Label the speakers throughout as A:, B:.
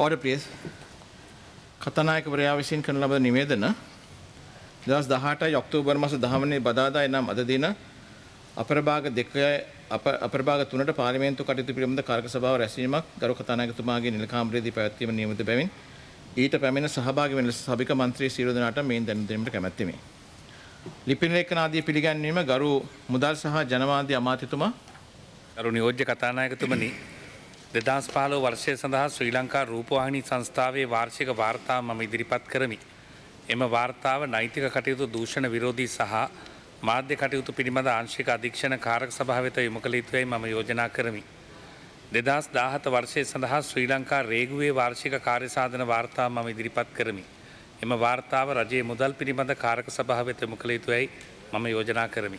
A: Order, please. කතානායකවරයා විසින් කරන ලබන නිවේදන 2018 ඔක්තෝබර් මාස 10 වෙනි බදාදා එනම් අද දින අපරභාග 3ට පාර්ලිමේන්තු කටයුතු පිළිබඳ කාර්ක සභාව රැස්වීමක් ගරු කතානායකතුමාගේ නිල කාමරයේදී පැවැත්වීම නියමිත බැවින් ඊට පැමිණ සහභාගී වන ලෙස සභික මන්ත්‍රී සියලු දෙනාට මේන් දැනුම් දීමට කැමැත්තෙමි. ලිපින ලේඛන ආදී පිළිගැන්වීම ගරු මුදල් සහ ජනමාධ්‍ය අමාත්‍යතුමා
B: ගරු නියෝජ්‍ය කතානායකතුමනි 2015 වර්ෂය සඳහා ශ්‍රී ලංකා රූපවාහිනී සංස්ථාවේ වාර්ෂික වාර්තාව මම ඉදිරිපත් කරමි. එම වාර්තාව නෛතික කටයුතු දූෂණ විරෝධී සහ මාධ්‍ය කටයුතු පිළිබඳ ආංශික අධීක්ෂණ කාරක සභාව වෙත යොමු කළ යුතුයි මම යෝජනා කරමි. 2017 වර්ෂය සඳහා ශ්‍රී ලංකා රේගුවේ වාර්ෂික කාර්යසාධන වාර්තාව මම ඉදිරිපත් කරමි. එම වාර්තාව රජයේ මුදල් පිළිබඳ කාරක සභාව වෙත යොමු කළ යුතුයි මම යෝජනා කරමි.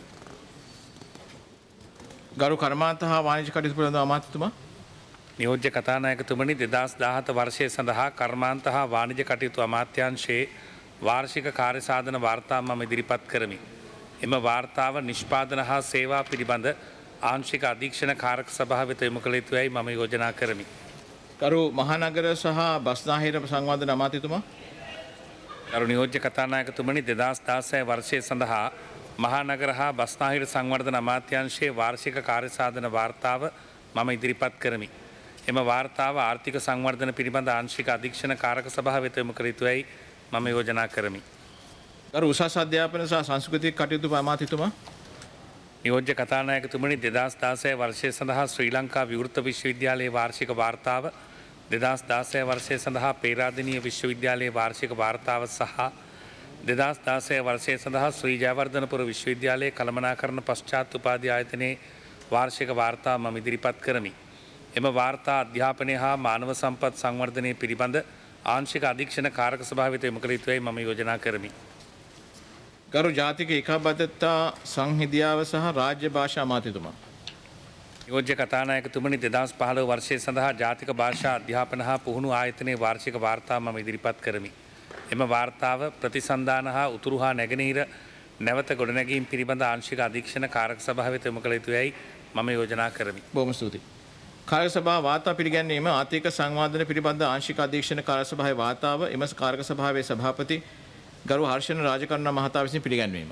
A: ගරු කර්මාන්ත හා වාණිජ්‍ය කටයුතු පිළිබඳ අමාත්‍යතුමා
B: නියෝජ්‍ය කතානායකතුමනි 2017 වර්ෂය සඳහා කර්මාන්ත හා වාණිජ්‍ය කටයුතු අමාත්‍යාංශයේ වාර්ෂික කාර්යසාධන වාර්තාව මම ඉදිරිපත් කරමි. එම වාර්තාව නිෂ්පාදන හා සේවා පිළිබඳ ආංශික අධීක්ෂණ කාරක සභාව වෙත යොමු කළ යුතුයි මම යෝජනා කරමි.
A: ගරු මහනගර සහ බස්නාහිර සංවර්ධන අමාත්‍යතුමා
B: ගරු නියෝජ්‍ය කතානායකතුමනි 2016 වර්ෂය සඳහා මහානගර හා බස්නාහිර සංවර්ධන අමාත්‍යාංශයේ වාර්ෂික කාර්යසාධන වාර්තාව මම ඉදිරිපත් කරමි. එම වාර්තාව ආර්ථික සංවර්ධන පිළිබඳ ආංශික අධීක්ෂණ කාරක සභාව වෙත යොමු කළ යුතුයි මම යෝජනා කරමි.
A: ගරු උසස් අධ්‍යාපන සහ සංස්කෘතික කටයුතු අමාත්‍යතුමා
B: නියෝජ්‍ය කතානායකතුමනි 2016 වර්ෂය සඳහා ශ්‍රී ලංකා විවෘත විශ්වවිද්‍යාලයේ වාර්ෂික වාර්තාව 2016 වර්ෂය සඳහා පේරාදෙණිය විශ්වවිද්‍යාලයේ වාර්ෂික වාර්තාව සහ 2016 වර්ෂය සඳහා ශ්‍රී ජයවර්ධනපුර විශ්වවිද්‍යාලයේ කළමනාකරණ පශ්චාත් උපාධි ආයතනයේ වාර්ෂික වාර්තාව මම ඉදිරිපත් කරමි. එම වාර්තා අධ්‍යාපනය හා මානව සම්පත් සංවර්ධනය පිළිබඳ ආංශික අධීක්ෂණ කාරක සභාව වෙත යොමු කළ යුතුයි මම යෝජනා කරමි.
A: ගරු ජාතික ඒකාබද්ධතා සංහිඳියාව සහ රාජ්‍ය භාෂා අමාත්‍යතුමා
B: නියෝජ්‍ය කතානායකතුමනි 2015 වර්ෂය සඳහා ජාතික භාෂා අධ්‍යාපන හා පුහුණු ආයතනයේ වාර්ෂික වාර්තාව මම ඉදිරිපත් කරමි. එම වාර්තාව ප්‍රතිසන්ධාන හා උතුරු හා නැගෙනහිර නැවත ගොඩනැගීම් පිළිබඳ ආංශික අධීක්ෂණ කාරක සභාව වෙත යොමු කළ යුතුයි මම යෝජනා කරමි.
A: බොහොම ස්තුතියි. කාර්ය සභාව වාර්තා පිළිගැන්වීම ආර්ථික සංවාදන පිළිබඳ ආංශික අධීක්ෂණ කාර්ය සභාවේ වාර්තාව එම කාරක සභාවේ සභාපති ගරු හර්ෂණ රාජකරුණ මහතා විසින් පිළිගැන්වීම.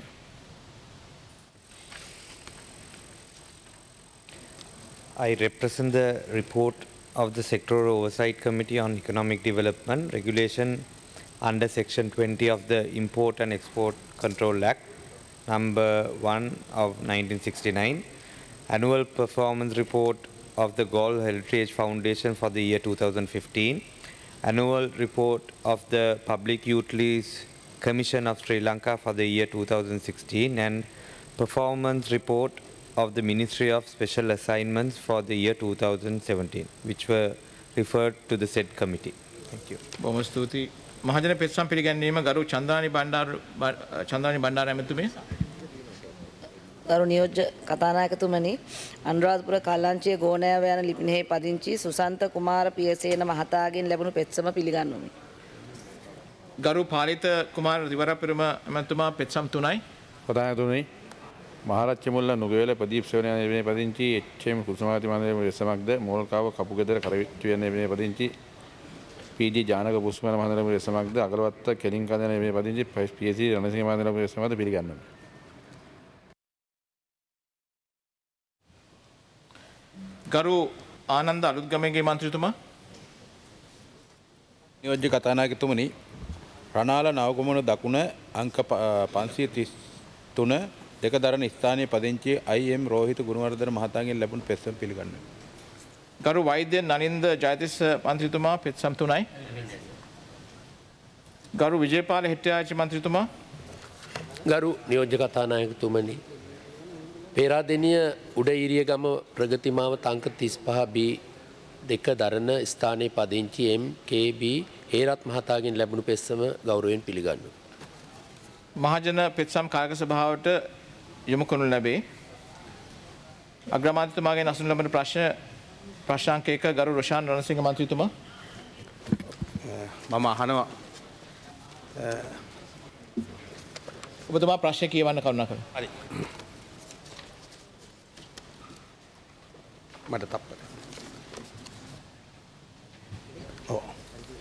C: I represent the report of the Sectoral Oversight Committee on Economic Development Regulation under Section 20 of the Import and Export Control Act number 1 of 1969, Annual Performance Report of the Galle Heritage Foundation for the year 2015, Annual Report of the Public Utilities Commission of Sri Lanka for the year 2016, and Performance Report of the Ministry of Special Assignments for the year 2017, which were referred to the said committee. Thank you.
A: බොහොම ස්තුතියි. මහජන පෙත්සම් පිළිගැන්වීම ගරු චන්දානි බණ්ඩාර ඇමතුමේ
D: ගරු නියෝජ්‍ය කතානායකතුමනි අනුරාධපුර කල්ලාංචිය ගෝනෑව යන ලිපිනෙහි පදිංචි සුසන්ත කුමාර පියසේන මහතාගෙන් ලැබුණු පෙත්සම පිළිගන්වමි.
A: ගරු පාලිත කුමාර දිවරපිරම ඇමතුමා පෙත්සම් 3යි.
E: කතානායකතුමනි මහරච්චි මුල්ල නුගවැල ප්‍රදීප් සෙවණේ යන ලිපිනේ පදිංචි එච්.එම්. කුසුමාවති මන්දිරයේ වෙසමක්ද මෝල්කාව කපුගෙදර කරවිච්චු යන ලිපිනේ පදිංචි පී.ජී. ජානක පුස්මල මන්දිරයේ වෙසමක්ද අගරවත්ත කෙලින් කඳන ලිපිනේ පදිංචි පී.එස්.සී. රණසිංහ මන්දිරයේ වෙසමක්ද පිළිගන්නවා.
A: ගරු ආනන්ද අලුත්ගමගේ මන්ත්‍රීතුමා
F: නියෝජ්‍ය කතානායකතුමනි රණාල නවගමන දකුණ අංක 533 දෙක දරන ස්ථානයේ පදිංචි I.M. රෝහිත ගුණවර්ධන මහතාගෙන් ලැබුණු පෙත්සම පිළිගන්නවා.
A: ගරු වෛද්‍ය නලින්ද ජයතිස්ස මන්ත්‍රීතුමා පෙත්සම් 3යි. ගරු විජේපාල හෙට්ටිආච්චි මන්ත්‍රීතුමා
G: ගරු නියෝජ්‍ය කතානායකතුමනි පේරාදෙණිය උඩඉරියගම ප්‍රගතිමාව තංක 35B දෙක දරන ස්ථානයේ පදිංචි M.K.B. හේරත් මහතාගෙන් ලැබුණු පෙත්සම ගෞරවයෙන් පිළිගන්නවා.
A: මහජන පෙත්සම් කාර්ක සභාවට යොමු කරනු ලැබේ. අග්‍රාමාත්‍යතුමාගෙන් අසුන් ලබන ප්‍රශ්නාංක 1 ගරු රොෂාන් රණසිංහ මන්ත්‍රීතුමා
F: මම අහනවා
A: ඔබතුමා ප්‍රශ්න කියවන්න කරුණාකර.
F: හරි. මට තප්පර. ඔව්.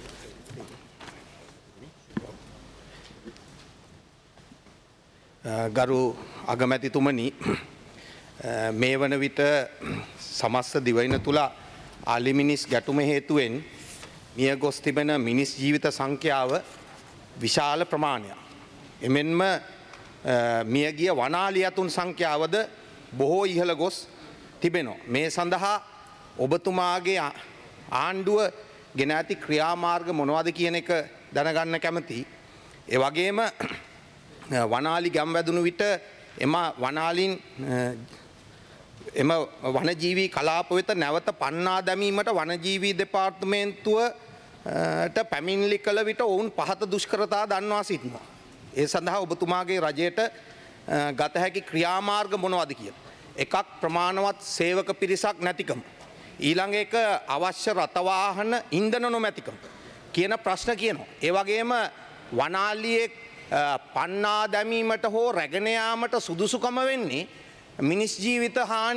H: ගරු අගමැතිතුමනි මේ වන විට සමස්ත දිවයින තුළ අලිමිනිස් ගැටුම හේතුවෙන් මිය ගොස් තිබෙන මිනිස් ජීවිත සංඛ්‍යාව විශාල ප්‍රමාණයක්. එමෙන්ම මියගිය වනාලි ඇතුන් සංඛ්‍යාවද බොහෝ ඉහළ ගොස් තිබෙනවා. මේ සඳහා ඔබතුමාගේ ආණ්ඩුව ගෙන ඇති ක්‍රියාමාර්ග මොනවද කියන එක දැනගන්න කැමති. ඒ වගේම වනාලි ගැම් වැදුණු විට එම වනාලින් එම වනජීවී කලාප වෙත නැවත පන්නා දැමීමට වනජීවී දෙපාර්තමේන්තුවට පැමිණිලි කළ විට ඔවුන් පහත දුෂ්කරතා දන්වා සිටිනවා. ඒ සඳහා ඔබතුමාගේ රජයට ගත හැකි ක්‍රියාමාර්ග මොනවද කියලා. එකක් ප්‍රමාණවත් සේවක පිරිසක් නැතිකම. ඊළඟ එක අවශ්‍ය රථවාහන ඉන්ධන නොමැතිකම කියන ප්‍රශ්න කියනවා. ඒ වගේම වනාලියේ පන්නා දැමීමට හෝ රැගෙන යාමට සුදුසුකම වෙන්නේ මිනිස් ජීවිත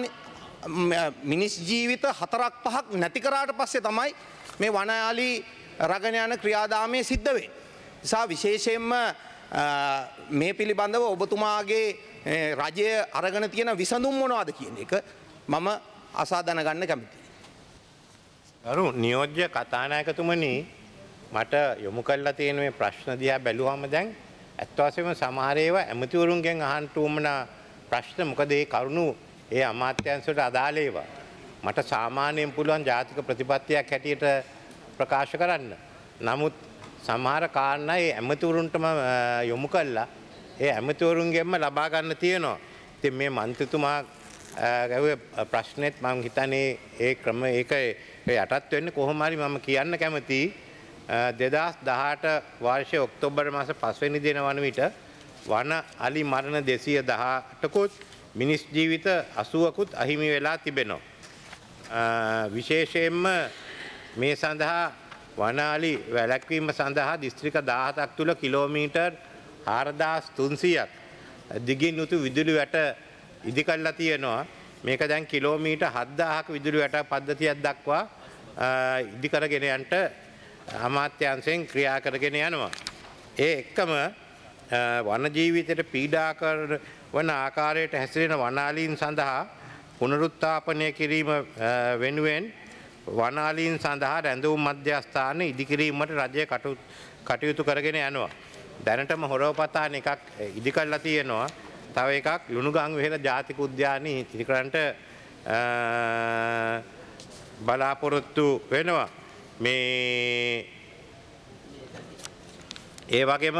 H: 4-5ක් නැති කරාට පස්සේ තමයි මේ වනාලි රැගෙන යන ක්‍රියාදාමයේ සිද්ධ වෙන්නේ. නිසා විශේෂයෙන්ම මේ පිළිබඳව ඔබතුමාගේ රජය අරගෙන තියෙන විසඳුම් මොනවද කියන එක මම අසා දැනගන්න කැමතියි.
I: අරු නියෝජ්‍ය කතානායකතුමනි මට යොමු කරලා තියෙන මේ ප්‍රශ්න දිහා බැලුවම දැන් ඇත්ත වශයෙන්ම සමහර ඒවා ඇමතිවරුන්ගෙන් අහන්න උවමනා ප්‍රශ්න. මොකද ඒ කරුණු ඒ අමාත්‍යාංශයට අදාළ ඒවා. මට සාමාන්‍යයෙන් පුළුවන් ජාතික ප්‍රතිපත්තියක් හැටියට ප්‍රකාශ කරන්න. නමුත් සමහර කාරණා ඒ ඇමතිවරුන්ටම යොමු කළා ඒ ඇමතිවරුන්ගෙන්ම ලබා ගන්න තියෙනවා. ඉතින් මේ මන්ත්‍රීතුමා ගැහුවේ ප්‍රශ්නෙත් මම හිතන්නේ ඒ ක්‍රම ඒක යටත් වෙන්නේ කොහොම හරි මම කියන්න කැමතියි. 2018 වර්ෂයේ ඔක්තෝබර් මාස 5 වෙනි දින වන විට වන අලි මරණ 218කුත් මිනිස් ජීවිත 80කුත් අහිමි වෙලා තිබෙනවා. විශේෂයෙන්ම මේ සඳහා වන අලි වැළැක්වීම සඳහා දිස්ත්‍රික්ක 17ක් තුල කිලෝමීටර් 4300ක් දිගින් යුතු විදුලි වැට ඉදි කරලා තියෙනවා. මේක දැන් කිලෝමීටර් 7000ක විදුලි වැට පද්ධතියක් දක්වා ඉදි කරගෙන යන්න අමාත්‍යාංශයෙන් ක්‍රියා කරගෙන යනවා. ඒ එක්කම වන ජීවිතයට පීඩා කරන ආකාරයට හැසිරෙන වනාලීන් සඳහා පුනරුත්ථාපනය කිරීම වෙනුවෙන් වනාලීන් සඳහා රැඳවුම් මධ්‍යස්ථාන ඉදිකිරීමට රජය කටයුතු කරගෙන යනවා. දැනටම හොරවපතාන එකක් ඉදි කරලා තියෙනවා. තව එකක් ලුණුගං වෙහෙර ජාතික උද්‍යානයේ ඉදි කරන්නට බලාපොරොත්තු වෙනවා. මේ ඒ වගේම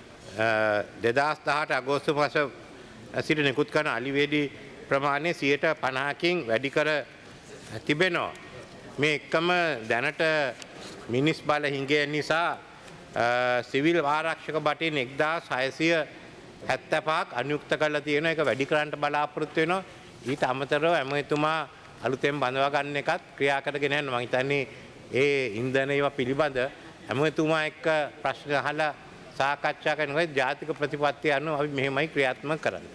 I: 2018 අගෝස්තු මාස සිට නිකුත් කරන අලිවේඩි ප්‍රමාණය 50%කින් වැඩි කර තිබෙනවා. මේ එක්කම දැනට මිනිස් බල හිඟය නිසා සිවිල් ආරක්ෂක බටින් 1675ක් අනුයුක්ත කරලා තියෙන එක වැඩි කරන්න බලාපොරොත්තු වෙනවා. ඊට අමතරව ඇමතුමා අලුතෙන් බඳවා ගන්න එකත් ක්‍රියා කරගෙන යනවා. මම හිතන්නේ ඒ ඉන්ධන ඒවා පිළිබඳ ඇමතුමා එක්ක ප්‍රශ්න අහලා සාකච්ඡා කරනකොට ජාතික ප්‍රතිපත්තිය අනුව අපි මෙහෙමයි ක්‍රියාත්මක කරන්නේ.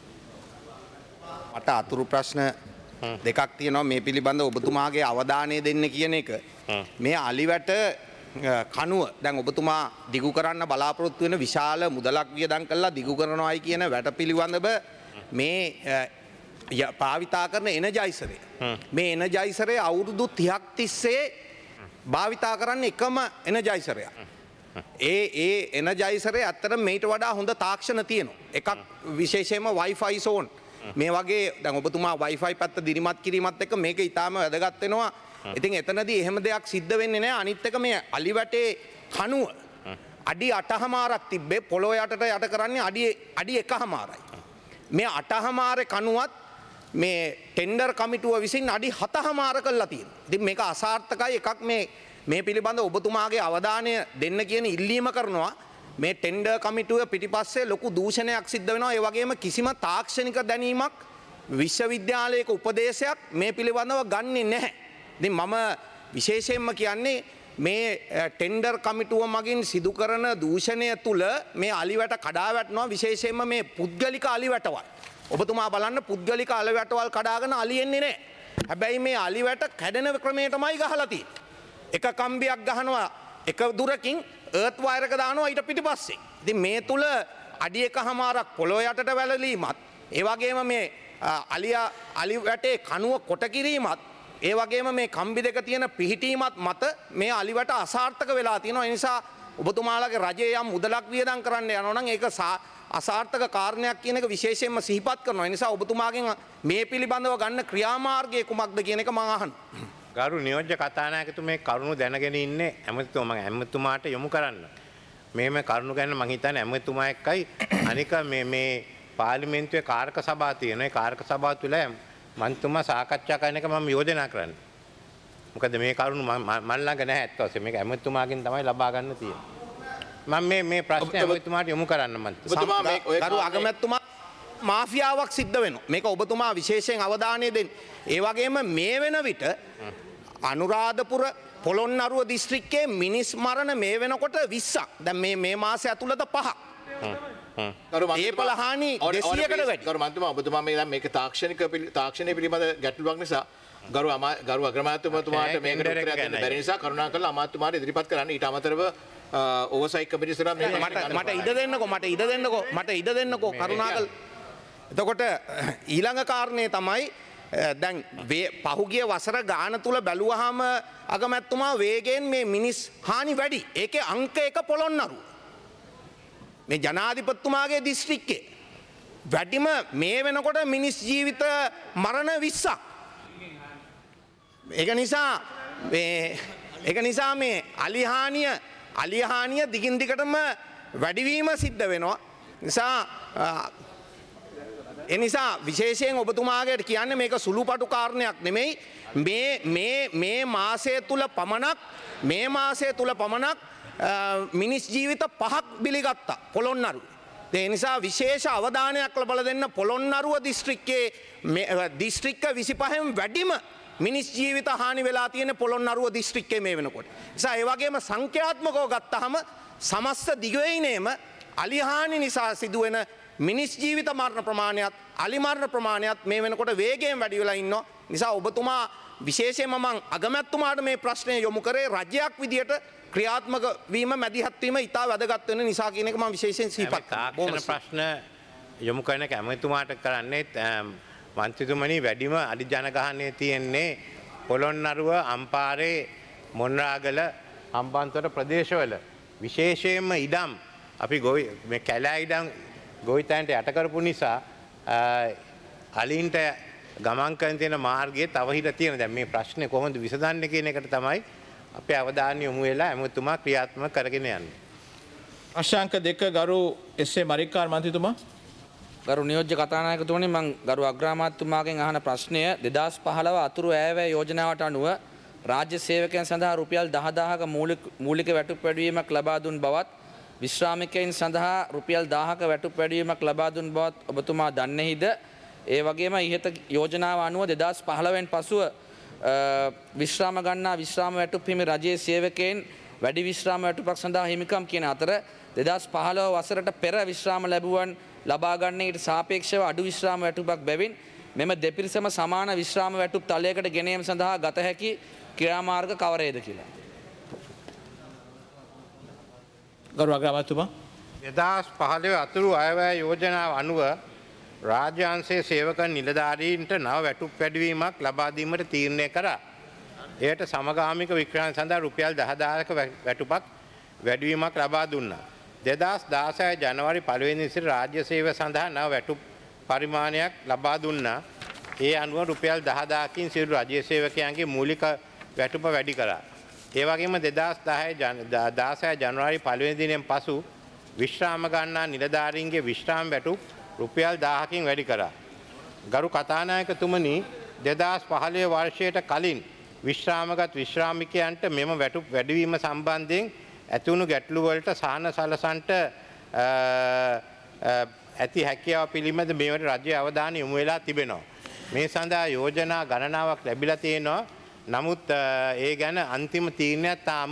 H: මට අතුරු ප්‍රශ්න දෙකක් තියෙනවා මේ පිළිබඳව ඔබතුමාගේ අවධානය දෙන්න කියන එක. මේ අලිවැට කනුව දැන් ඔබතුමා දිගු කරන්න බලාපොරොත්තු වෙන විශාල මුදලක් වියදම් කළා දිගු කරනවායි කියන වැට පිළිබඳව මේ භාවිතා කරන එනර්ජයිසරය. මේ එනර්ජයිසරය අවුරුදු 30ක් තිස්සේ භාවිතා කරන්න එකම එනර්ජයිසරයක්. ඒ එනර්ජයිසරය ඇත්තට මේට වඩා හොඳ තාක්ෂණ තියෙනවා. එකක් විශේෂයෙන්ම Wi-Fi zone. මේ වගේ දැන් ඔබතුමා Wi-Fi පැත්ත දිරිමත් කිරීමත් එක්ක මේක ඊටාම වැදගත් වෙනවා. ඉතින් එතනදී එහෙම දෙයක් සිද්ධ වෙන්නේ නැහැ. අනිත් එක මේ අලිවැටේ කණුව අඩි 8මාරක් තිබ්බේ පොළොව යටට යට කරන්නේ අඩි 1මාරයි. මේ 8මාරේ කණුවත් මේ ටෙන්ඩර් කමිටුව විසින් අඩි 7මාර කළා තියෙනවා. ඉතින් මේක අසාර්ථකයි. එකක් මේ පිළිබඳව ඔබතුමාගේ අවධානය දෙන්න කියන ඉල්ලීම කරනවා. මේ ටෙන්ඩර් කමිටුව පිටිපස්සේ ලොකු දූෂණයක් සිද්ධ වෙනවා. ඒ වගේම කිසිම තාක්ෂණික දැනීමක් විශ්වවිද්‍යාලයක උපදේශයක් මේ පිළිබඳව ගන්නෙ නැහැ. ඉතින් මම විශේෂයෙන්ම කියන්නේ මේ ටෙන්ඩර් කමිටුව මගින් සිදු කරන දූෂණය තුල මේ අලිවැට කඩා වැටෙනවා. විශේෂයෙන්ම මේ පුද්ගලික අලිවැටවල්. ඔබතුමා බලන්න පුද්ගලික අලිවැටවල් කඩාගෙන අලියෙන්නේ නැහැ. හැබැයි මේ අලිවැට කැඩෙන ක්‍රමයටමයි ගහලා තියෙන්නේ. එක කම්බියක් ගහනවා එක දුරකින් earth wire එක දානවා ඊට පිටිපස්සේ. ඉතින් මේ තුල අඩි එකහමාරක් පොළොව යටට වැළලීමත් ඒ වගේම මේ අලි වැටේ කණුව කොට කිරීමත් ඒ වගේම මේ කම්බි දෙක තියෙන පිහිටීමත් මත මේ අලිවට අසාර්ථක වෙලා තියෙනවා. ඒ නිසා ඔබතුමාලගේ රජය යම් මුදලක් වියදම් කරන්න යනවා නම් ඒක අසාර්ථක කාරණයක් කියන එක විශේෂයෙන්ම සිහිපත් කරනවා. ඒ නිසා ඔබතුමාගෙන් මේ පිළිබඳව ගන්න ක්‍රියාමාර්ගය කුමක්ද කියන එක මම අහනවා.
I: ගරු නියෝජ්‍ය කතානායකතුමා මේ කරුණු දැනගෙන ඉන්නේ ඇමතිතුමා මම ඇමතිතුමාට යොමු කරන්න. මේ කරුණු ගැන මම හිතන්නේ ඇමතිතුමා එක්කයි අනික මේ පාර්ලිමේන්තුවේ කාරක සභාව තියෙනවා. ඒ කාරක සභාව තුල මන්තුමා සාකච්ඡා කරන එක මම යෝජනා කරන්නේ. මොකද මේ කරුණු මම ළඟ නැහැ ඇත්ත වශයෙන්ම. මේක ඇමතිතුමාගෙන් තමයි ලබා ගන්න තියෙන්නේ. මම මේ ප්‍රශ්නේ ඇමතිතුමාට යොමු කරන්න මන්තුමා.
H: ගරු අගමැතිතුමා මාෆියාවක් සිද්ධ වෙනවා. මේක ඔබතුමා විශේෂයෙන් අවධානය දෙන්න. ඒ වගේම මේ වෙන විට අනුරාධපුර පොළොන්නරුව දිස්ත්‍රික්කයේ මිනිස් මරණ මේ වෙනකොට 20ක්. දැන් මේ මාසය ඇතුළත 5ක්. ඒ පළහානි 200කට වැඩි.
A: ගරු මන්ත්‍රීතුමා ඔබතුමා මේ දැන් මේක තාක්ෂණය පිළිබඳ ගැටලුවක් නිසා ගරු අග්‍රාමාත්‍යතුමාට මේකට උත්තරයක් දෙන්න බැරි නිසා කරුණාකරලා අමාත්‍යතුමාට ඉදිරිපත් කරන්න. ඊට අමතරව ඕවර්සයිට් කමිටුව ඉස්සරහා මට ඉඩ දෙන්නකෝ කරුණාකරලා. එතකොට ඊළඟ කාරණේ තමයි දැන් පහුගිය වසර ගාන තුල බැලුවාම අගමැතිතුමා වේගයෙන් මේ මිනිස් හානි වැඩි. ඒකේ අංක 1 පොළොන්නරුව. මේ ජනාධිපතිතුමාගේ දිස්ත්‍රික්කේ වැඩිම මේ වෙනකොට මිනිස් ජීවිත මරණ 20ක්. ඒක නිසා මේ අලිහානිය දිගින් දිගටම වැඩිවීම සිද්ධ වෙනවා. එනිසා විශේෂයෙන් ඔබතුමාගේට කියන්නේ මේක සුළුපටු කාරණයක් නෙමෙයි. මේ මාසය තුල පමණක් මිනිස් ජීවිත 5ක් බිලිගත්තා පොළොන්නරුව. ඒ නිසා විශේෂ අවධානයක් ලබා දෙන්න පොළොන්නරුව දිස්ත්‍රික්කයේ දිස්ත්‍රික්ක 25න් වැඩිම මිනිස් ජීවිත හානි වෙලා තියෙන පොළොන්නරුව දිස්ත්‍රික්කයේ මේ වෙනකොට. නිසා ඒ වගේම සංඛ්‍යාත්මකව ගත්තාම සමස්ත දිගවයිනේම අලිහානි නිසා සිදුවෙන මිනිස් ජීවිත මරණ ප්‍රමාණයත් අලි මරණ ප්‍රමාණයත් මේ වෙනකොට වේගයෙන් වැඩි වෙලා ඉන්නවා. නිසා ඔබතුමා විශේෂයෙන්ම මම අගමැතිතුමාට මේ ප්‍රශ්නය යොමු කරේ රජයක් විදියට ක්‍රියාත්මක වීම මැදිහත් වීම ඉතා වැදගත් වෙන නිසා කියන එක මම විශේෂයෙන් සිහිපත්
I: කරනවා. ප්‍රශ්න යොමු කරන එක ඇමතිතුමාට කරන්නේ මන්ත්‍රීතුමනි වැඩිම අලි ජනගහනය තියෙන්නේ පොළොන්නරුව අම්පාරේ මොණරාගල හම්බන්තොට ප්‍රදේශවල විශේෂයෙන්ම ඉඩම් අපි මේ කැලෑ ඉඩම් ගොවිතැන්ට යට කරපු නිසා අලින්ට ගමන් කරන තියෙන මාර්ගයේ තව හිට තියෙන. දැන් මේ ප්‍රශ්නේ කොහොමද විසඳන්නේ කියන එකට තමයි අපේ අවධානය යොමු වෙලා ඇමතුමා ක්‍රියාත්මක කරගෙන යන්නේ.
A: අශාංක 2 ගරු එස්.ඒ. මරික්කාර් මන්ත්‍රීතුමා.
J: ගරු නියෝජ්‍ය කතානායකතුමනි මම ගරු අග්‍රාමාත්‍යතුමාගෙන් අහන ප්‍රශ්නය 2015 අතුරු ඈවැය යෝජනාවට අනුව රාජ්‍ය සේවකයන් සඳහා රුපියල් 10000ක මූලික වැටුප් වැඩිවීමක් ලබා දුන් බවත් විශ්‍රාමිකයන් සඳහා රුපියල් 1000ක වැටුප් වැඩිවීමක් ලබා දුන් බවත් ඔබතුමා දන්නේහිද? ඒ වගේම ඉහත යෝජනාව අනුව 2015න් පසුව විශ්‍රාම ගන්නා විශ්‍රාම වැටුප් හිමි රජයේ සේවකයන් වැඩි විශ්‍රාම වැටුපක් සඳහා හිමිකම් කියන අතර 2015 වසරට පෙර විශ්‍රාම ලැබුවන් ලබා ගන්න ඊට සාපේක්ෂව අඩු විශ්‍රාම වැටුපක් බැවින් මෙම දෙපිරිසම සමාන විශ්‍රාම වැටුප් තලයකට ගෙනීම සඳහා ගත හැකි ක්‍රියාමාර්ග කවරේද කියලා.
A: ගරු අග්‍රාමාත්‍යතුමා
I: 2015 අතුරු අයවැය යෝජනාව අනුව රාජ්‍යාංශයේ සේවක නිලධාරීන්ට නව වැටුප් වැඩිවීමක් ලබා දීමට තීරණය කරා. එයට සමගාමික වික්‍රයන් සඳහා රුපියල් 10000ක වැටුපක් වැඩිවීමක් ලබා දුන්නා. 2016 ජනවාරි 1 වෙනි සිට රාජ්‍ය සේවය සඳහා නව වැටුප් පරිමාණයක් ලබා දුන්නා. ඒ අනුව රුපියල් 10000කින් සියලු රාජ්‍ය සේවකයන්ගේ මූලික වැටුප වැඩි කරා. ඒ වගේම 2016 ජනවාරි 1 වෙනි දිනයෙන් පසු විශ්‍රාම ගන්නා නිලධාරීන්ගේ විශ්‍රාම වැටුප් රුපියල් 1000කින් වැඩි කරා. ගරු කතානායකතුමනි 2015 වර්ෂයට කලින් විශ්‍රාමගත් විශ්‍රාමිකයන්ට මෙම වැටුප් වැඩිවීම සම්බන්ධයෙන් ඇතිවුණු ගැටලු වලට සහන සලසන්ට ඇති හැකියාව පිළිබඳ මේවට රජයේ අවධානය යොමු වෙලා තිබෙනවා. මේ සඳහා යෝජනා ගණනාවක් ලැබිලා තියෙනවා. නමුත් ඒ ගැන අන්තිම තීරණයක් තාම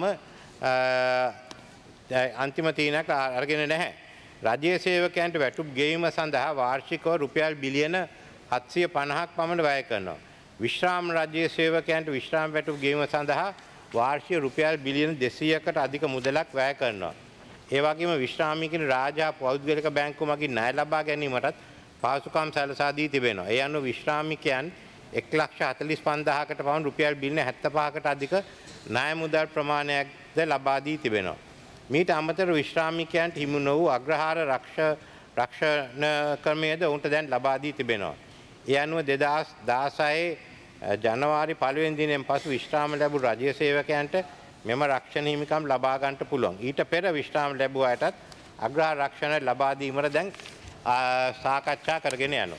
I: අරගෙන නැහැ. රජයේ සේවකයන්ට වැටුප් ගෙවීම සඳහා වාර්ෂිකව රුපියල් බිලියන 750ක් පමණ වැය කරනවා. විශ්‍රාම රජයේ සේවකයන්ට විශ්‍රාම වැටුප් ගෙවීම සඳහා වාර්ෂික රුපියල් බිලියන 200කට අධික මුදලක් වැය කරනවා. ඒ වගේම විශ්‍රාමිකින් රාජ්‍ය පෞද්ගලික බැංකු මගින් ණය ලබා ගැනීමටත් පහසුකම් සැලසා දී තිබෙනවා. ඒ අනුව විශ්‍රාමිකයන් 1,45,000කට පමණ රුපියල් බිලියන 75කට අධික ණය මුදල් ප්‍රමාණයක්ද ලබා දී තිබෙනවා. මීට අමතරව විශ්‍රාමිකයන්ට හිමි නො වූ අග්‍රහාර රක්ෂණ ක්‍රමයේද ඔවුන්ට දැන් ලබා දී තිබෙනවා. ඒ අනුව 2016 ජනවාරි 1 වෙනි දිනයෙන් පසු විශ්‍රාම ලැබූ රජයේ සේවකයන්ට මෙම රක්ෂණ හිමිකම් ලබා ගන්නට පුළුවන්. ඊට පෙර විශ්‍රාම ලැබුව අයටත් අග්‍රහාර රක්ෂණ ලබා දීමට දැන් සාකච්ඡා කරගෙන යනවා.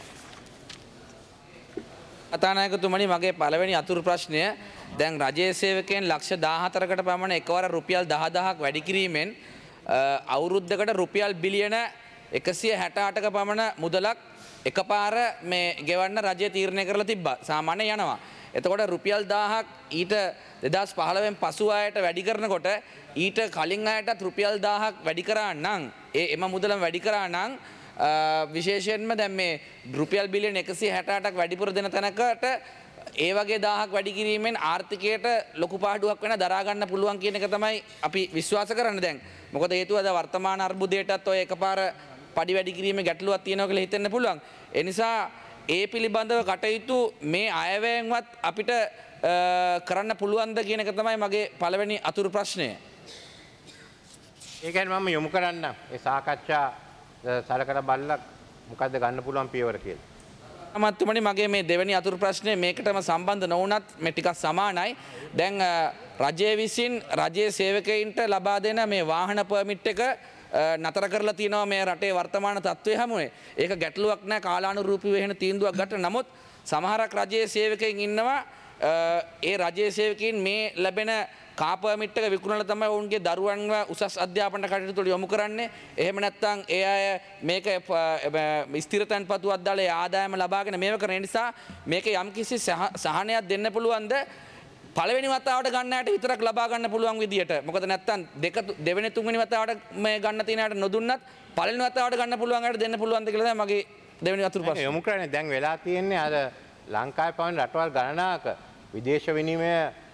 J: කතානායකතුමනි මගේ පළවෙනි අතුරු ප්‍රශ්නය දැන් රජයේ සේවකයන් ලක්ෂ 14කට පමණ එකවර රුපියල් 10000ක් වැඩි කිරීමෙන් අවුරුද්දකට රුපියල් බිලියන 168ක පමණ මුදලක් එකපාර මේ ගෙවන්න රජය තීරණය කරලා තිබ්බා. සාමාන්‍ය යනවා. එතකොට රුපියල් 1000ක් ඊට 2015න් පසු අයට වැඩි කරනකොට ඊට කලින් අයටත් රුපියල් 1000ක් වැඩි කරා නම් එම මුදලම වැඩි කරා නම් විශේෂයෙන්ම දැන් මේ රුපියල් බිලියන 168ක් වැඩිපුර දෙන තැනකට ඒ වගේ 1000ක් වැඩි කිරීමෙන් ආර්ථිකයට ලොකු පාඩුවක් වෙන දරා ගන්න පුළුවන් කියන එක තමයි අපි විශ්වාස කරන්නේ දැන්. මොකද හේතුව අද වර්තමාන අර්බුදයටත් ඔය එකපාර පඩි වැඩි කිරීමේ ගැටලුවක් තියෙනවා කියලා හිතෙන්න පුළුවන්. ඒ නිසා ඒ පිළිබඳව කටයුතු මේ අයවැයෙන්වත් අපිට කරන්න පුළුවන්ද කියන එක තමයි මගේ පළවෙනි අතුරු ප්‍රශ්නය.
I: ඒකෙන් මම යොමු කරන්න ඒ සාකච්ඡා සලකලා බලලා මොකද්ද ගන්න පුළුවන් පියවර කියලා.
J: අමාත්‍යතුමනි මගේ මේ දෙවෙනි අතුරු ප්‍රශ්නය මේකටම සම්බන්ධ නොවුනත් මේ ටිකක් සමානයි. දැන් රජය විසින් රජයේ සේවකයින්ට ලබා දෙන මේ වාහන පර්මිට් එක නතර කරලා තියෙනවා මේ රටේ වර්තමාන තත්ත්වය හැමුවේ. ඒක ගැටලුවක් නෑ කාලානුරූපීව එහෙන තීන්දුවක් ගන්න. නමුත් සමහරක් රජයේ සේවකයින් ඉන්නවා ඒ රජයේ සේවකයින් මේ ලැබෙන කා පර්මිට් එක විකුණලා තමයි ඔවුන්ගේ දරුවන්ව උසස් අධ්‍යාපන කටයුතු වලට යොමු කරන්නේ. එහෙම නැත්නම් ඒ අය මේක ස්ථිර තැන්පතුවක් දාලා ඒ ආදායම ලබාගෙන මේව කරන නිසා මේක යම්කිසි සහනයක් දෙන්න පුළුවන්ද? පළවෙනි වතාවට ගන්න ඇයට විතරක් ලබා ගන්න පුළුවන් විදියට. මොකද නැත්තම් දෙවෙනි තුන්වෙනි වතාවට මේ ගන්න තියෙන ඇයට නොදුන්නත් පළවෙනි වතාවට ගන්න පුළුවන් ඇයට දෙන්න පුළුවන්ද කියලා තමයි මගේ දෙවෙනි අතුරු ප්‍රශ්නේ.
I: යොමු කරන්නේ දැන් වෙලා තියෙන්නේ අර ලංකාවේ පවන රටවල් ගණනාවක විදේශ විනිමය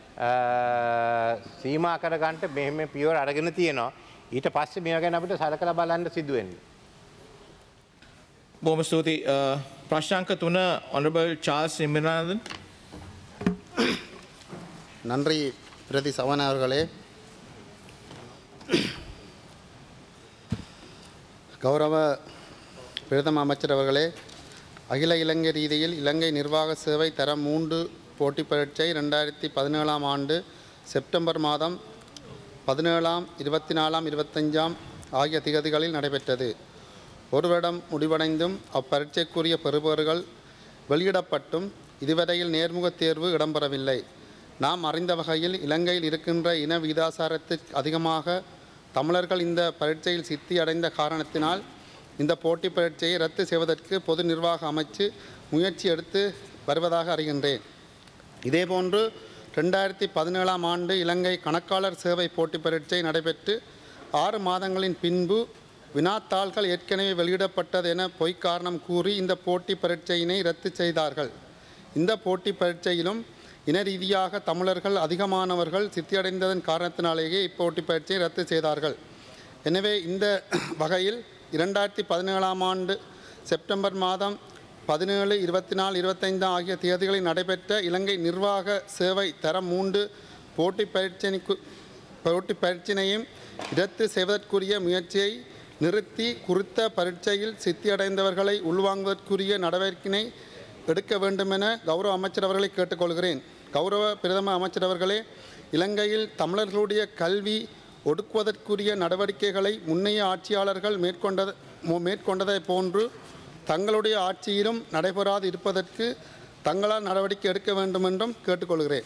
I: සීමා කරගන්න මෙහෙම පියවර අරගෙන තියෙනවා. ඊට පස්සේ මේවා ගැන අපිට සලකලා බලන්න සිදු වෙන්නේ.
A: බොහොම ස්තුතියි. ප්‍රශ්නාංක 3 Honorable Charles Imranathan.
K: நன்றி பிரதி சவன் அவர்களே. கௌரவ பிரதம அமைச்சர் அவர்களே, அகில இலங்கை ரீதியில் இலங்கை நிர்வாக சேவை தரம் 3 போட்டி பரீட்சை 2017ஆம் ஆண்டு செப்டம்பர் மாதம் 17ஆம் 24ஆம் 25ஆம் ஆகிய திகதிகளில் நடைபெற்றது. ஒரு வருடம் முடிவடைந்தும் அப்பரீட்சைக்குரிய பெறுபவர்கள் வெளியிடப்பட்டும் இதுவரையில் நேர்முக தேர்வு இடம்பெறவில்லை. நாம் அறிந்த வகையில் இலங்கையில் இருக்கின்ற இன விகிதாசாரத்திற்கு அதிகமாக தமிழர்கள் இந்த பரீட்சையில் சித்தி அடைந்த காரணத்தினால் இந்த போட்டி பரீட்சையை ரத்து செய்வதற்கு பொது நிர்வாக அமைச்சு முயற்சி எடுத்து வருவதாக அறிகின்றேன். இதேபோன்று 2017ஆம் ஆண்டு இலங்கை கணக்காளர் சேவை போட்டி பரீட்சை நடைபெற்று 6 மாதங்களின் பின்பு வினாத்தாள்கள் ஏற்கனவே வெளியிடப்பட்டது என பொய்க் காரணம் கூறி இந்த போட்டி பரீட்சையினை ரத்து செய்தார்கள். இந்த போட்டி பரீட்சையிலும் இன ரீதியாக தமிழர்கள் அதிகமானவர்கள் சித்தியடைந்ததன் காரணத்தினாலேயே இப்போட்டி பயிற்சியை ரத்து செய்தார்கள். எனவே இந்த வகையில் 2017ஆம் ஆண்டு செப்டம்பர் மாதம் 17, 24, 25 ஆகிய தேதிகளில் நடைபெற்ற இலங்கை நிர்வாக சேவை தரம் 3 போட்டி பயிற்சியினையும் ரத்து செய்வதற்குரிய முயற்சியை நிறுத்தி குறித்த பரீட்சையில் சித்தியடைந்தவர்களை உள்வாங்குவதற்குரிய நடவடிக்கையினை எடுக்க வேண்டும் என கௌரவ அமைச்சர் அவர்களை கேட்டுக்கொள்கிறேன். கௌரவ பிரதம அமைச்சர் அவர்களே, இலங்கையில் தமிழர்களுடைய கல்வி ஒடுக்குவதற்குரிய நடவடிக்கைகளை முன்னைய ஆட்சியாளர்கள் மேற்கொண்டதை போன்று தங்களுடைய ஆட்சியிலும் நடைபெறாது இருப்பதற்கு தங்களால் நடவடிக்கை எடுக்க வேண்டும் என்றும் கேட்டுக்கொள்கிறேன்.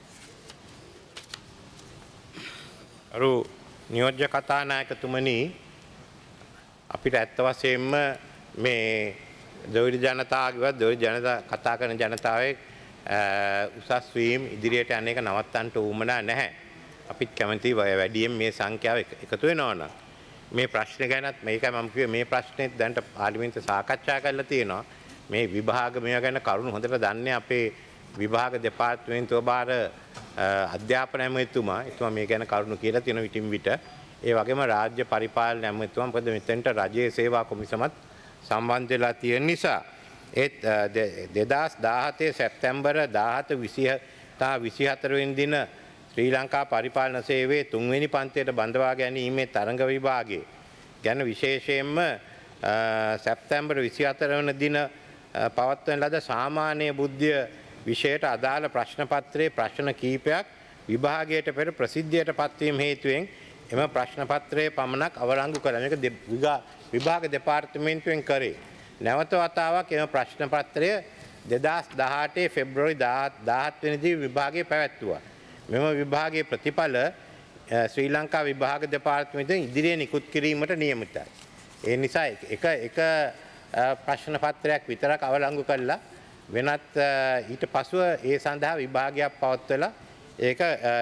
I: අරු නියෝජ්‍ය කතානායකතුමනි, අපිට ඇත්ත වශයෙන්ම මේ දොයිඩ ජනතාවගේවත් දොයිඩ ජනතා කතා කරන ජනතාවේ උසස් වීම ඉදිරියට යන එක නවත්තන්න උවමනා නැහැ. අපිත් කැමති වැඩියෙන් මේ සංඛ්‍යාව එකතු වෙනවා නම් මේ ප්‍රශ්න ගැනත් මේකයි මම කිව්වේ මේ ප්‍රශ්නේත් දැන්ට පාර්ලිමේන්තුව සාකච්ඡා කරලා තියෙනවා. මේ විභාග මේවා ගැන කරුණු හොඳට දන්නේ අපේ විභාග දෙපාර්තමේන්තුව බාර අධ්‍යාපන ඇමතිතුමා. එතුමා මේ ගැන කරුණු කියලා තියෙන විටින් විට. ඒ වගේම රාජ්‍ය පරිපාලන ඇමතුම මොකද මෙතෙන්ට රජයේ සේවා කොමිසමත් සම්බන්ධ වෙලා තියෙන නිසා ඒත් 2017 සැප්තැම්බර් 17 24 වෙනි දින ශ්‍රී ලංකා පරිපාලන සේවයේ 3 වෙනි පන්තියට බඳවා ගැනීමේ තරඟ විභාගයේ ගැන විශේෂයෙන්ම සැප්තැම්බර් 24 වන දින පවත්වන ලද සාමාන්‍ය බුද්ධිය විෂයට අදාළ ප්‍රශ්න පත්‍රයේ ප්‍රශ්න කීපයක් විභාගයට පෙර ප්‍රසිද්ධියට පත්වීම හේතුවෙන් එම ප්‍රශ්න පත්‍රයේ පමණක් අවලංගු කළා. මේක විභාග දෙපාර්තමේන්තුවෙන් කරේ. නැවත වතාවක් එම ප්‍රශ්න පත්‍රය 2018 පෙබ්‍රවරි 17 වෙනිදා විභාගයේ පැවැත්වුවා. මෙම විභාගයේ ප්‍රතිඵල ශ්‍රී ලංකා විභාග දෙපාර්තමේන්තුවෙන් ඉදිරියේ නිකුත් කිරීමට නියමිතයි. ඒ නිසා එක ප්‍රශ්න පත්‍රයක් විතරක් අවලංගු කළා වෙනත් ඊට පසුව ඒ සඳහා විභාගයක් පවත්වලා ඒක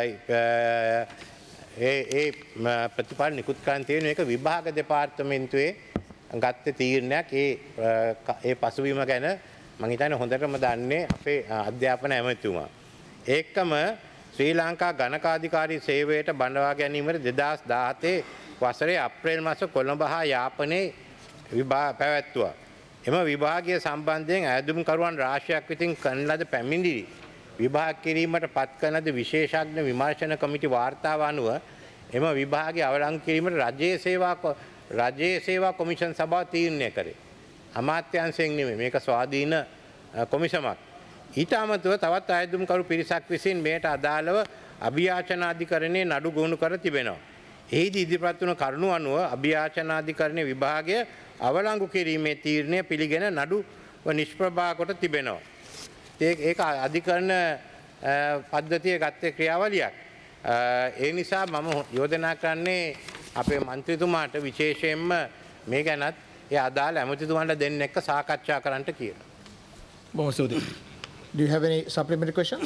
I: ඒ ප්‍රතිඵල නිකුත් කරන්න තියෙන එක විභාග දෙපාර්තමේන්තුවේ ගත්ත තීරණයක්. ඒ පසුබිම ගැන මම හිතන්නේ හොඳටම දන්නේ අපේ අධ්‍යාපන ඇමතුමා. ඒකම ශ්‍රී ලංකා ගණකාධිකාරී සේවයට බඳවා ගැනීමට 2017 වසරේ අප්‍රේල් මාස කොළඹ හා යාපනයේ පැවැත්වුවා. එම විභාගය සම්බන්ධයෙන් ඈදුම්කරුවන් රාශියක් විසින් කරන ලද පැමිණිලි විභාග කිරීමට පත් කරන ලද විශේෂඥ විමර්ශන කමිටු වාර්තාව අනුව එම විභාගය අවලංගු කිරීමට රජයේ සේවා කොමිෂන් සභාව තීරණය කරේ. අමාත්‍යාංශයෙන් නෙමෙයි මේක ස්වාධීන කොමිසමක්. ඊට අමතරව තවත් ඈදුම්කරු පිරිසක් විසින් මේට අදාළව අභියාචනාධිකරණයේ නඩු ගොනු කර තිබෙනවා. එහිදී ඉදිරිපත් වුණු කරුණු අනුව අභියාචනාධිකරණයේ විභාගය අවලංගු කිරීමේ තීරණය පිළිගෙන නඩුව නිෂ්ප්‍රභා කොට තිබෙනවා. ඒක අධිකරණ පද්ධතිය ගත්තේ ක්‍රියාවලියක්. ඒ නිසා මම යෝජනා කරන්නේ අපේ මන්ත්‍රීතුමාට විශේෂයෙන්ම මේ ගැනත් ඒ අදාළ ඇමතිතුමන්ට දෙන්න එක්ක සාකච්ඡා කරන්නට කියලා.
L: බොහොම ස්තුතියි. Do you have any supplementary questions?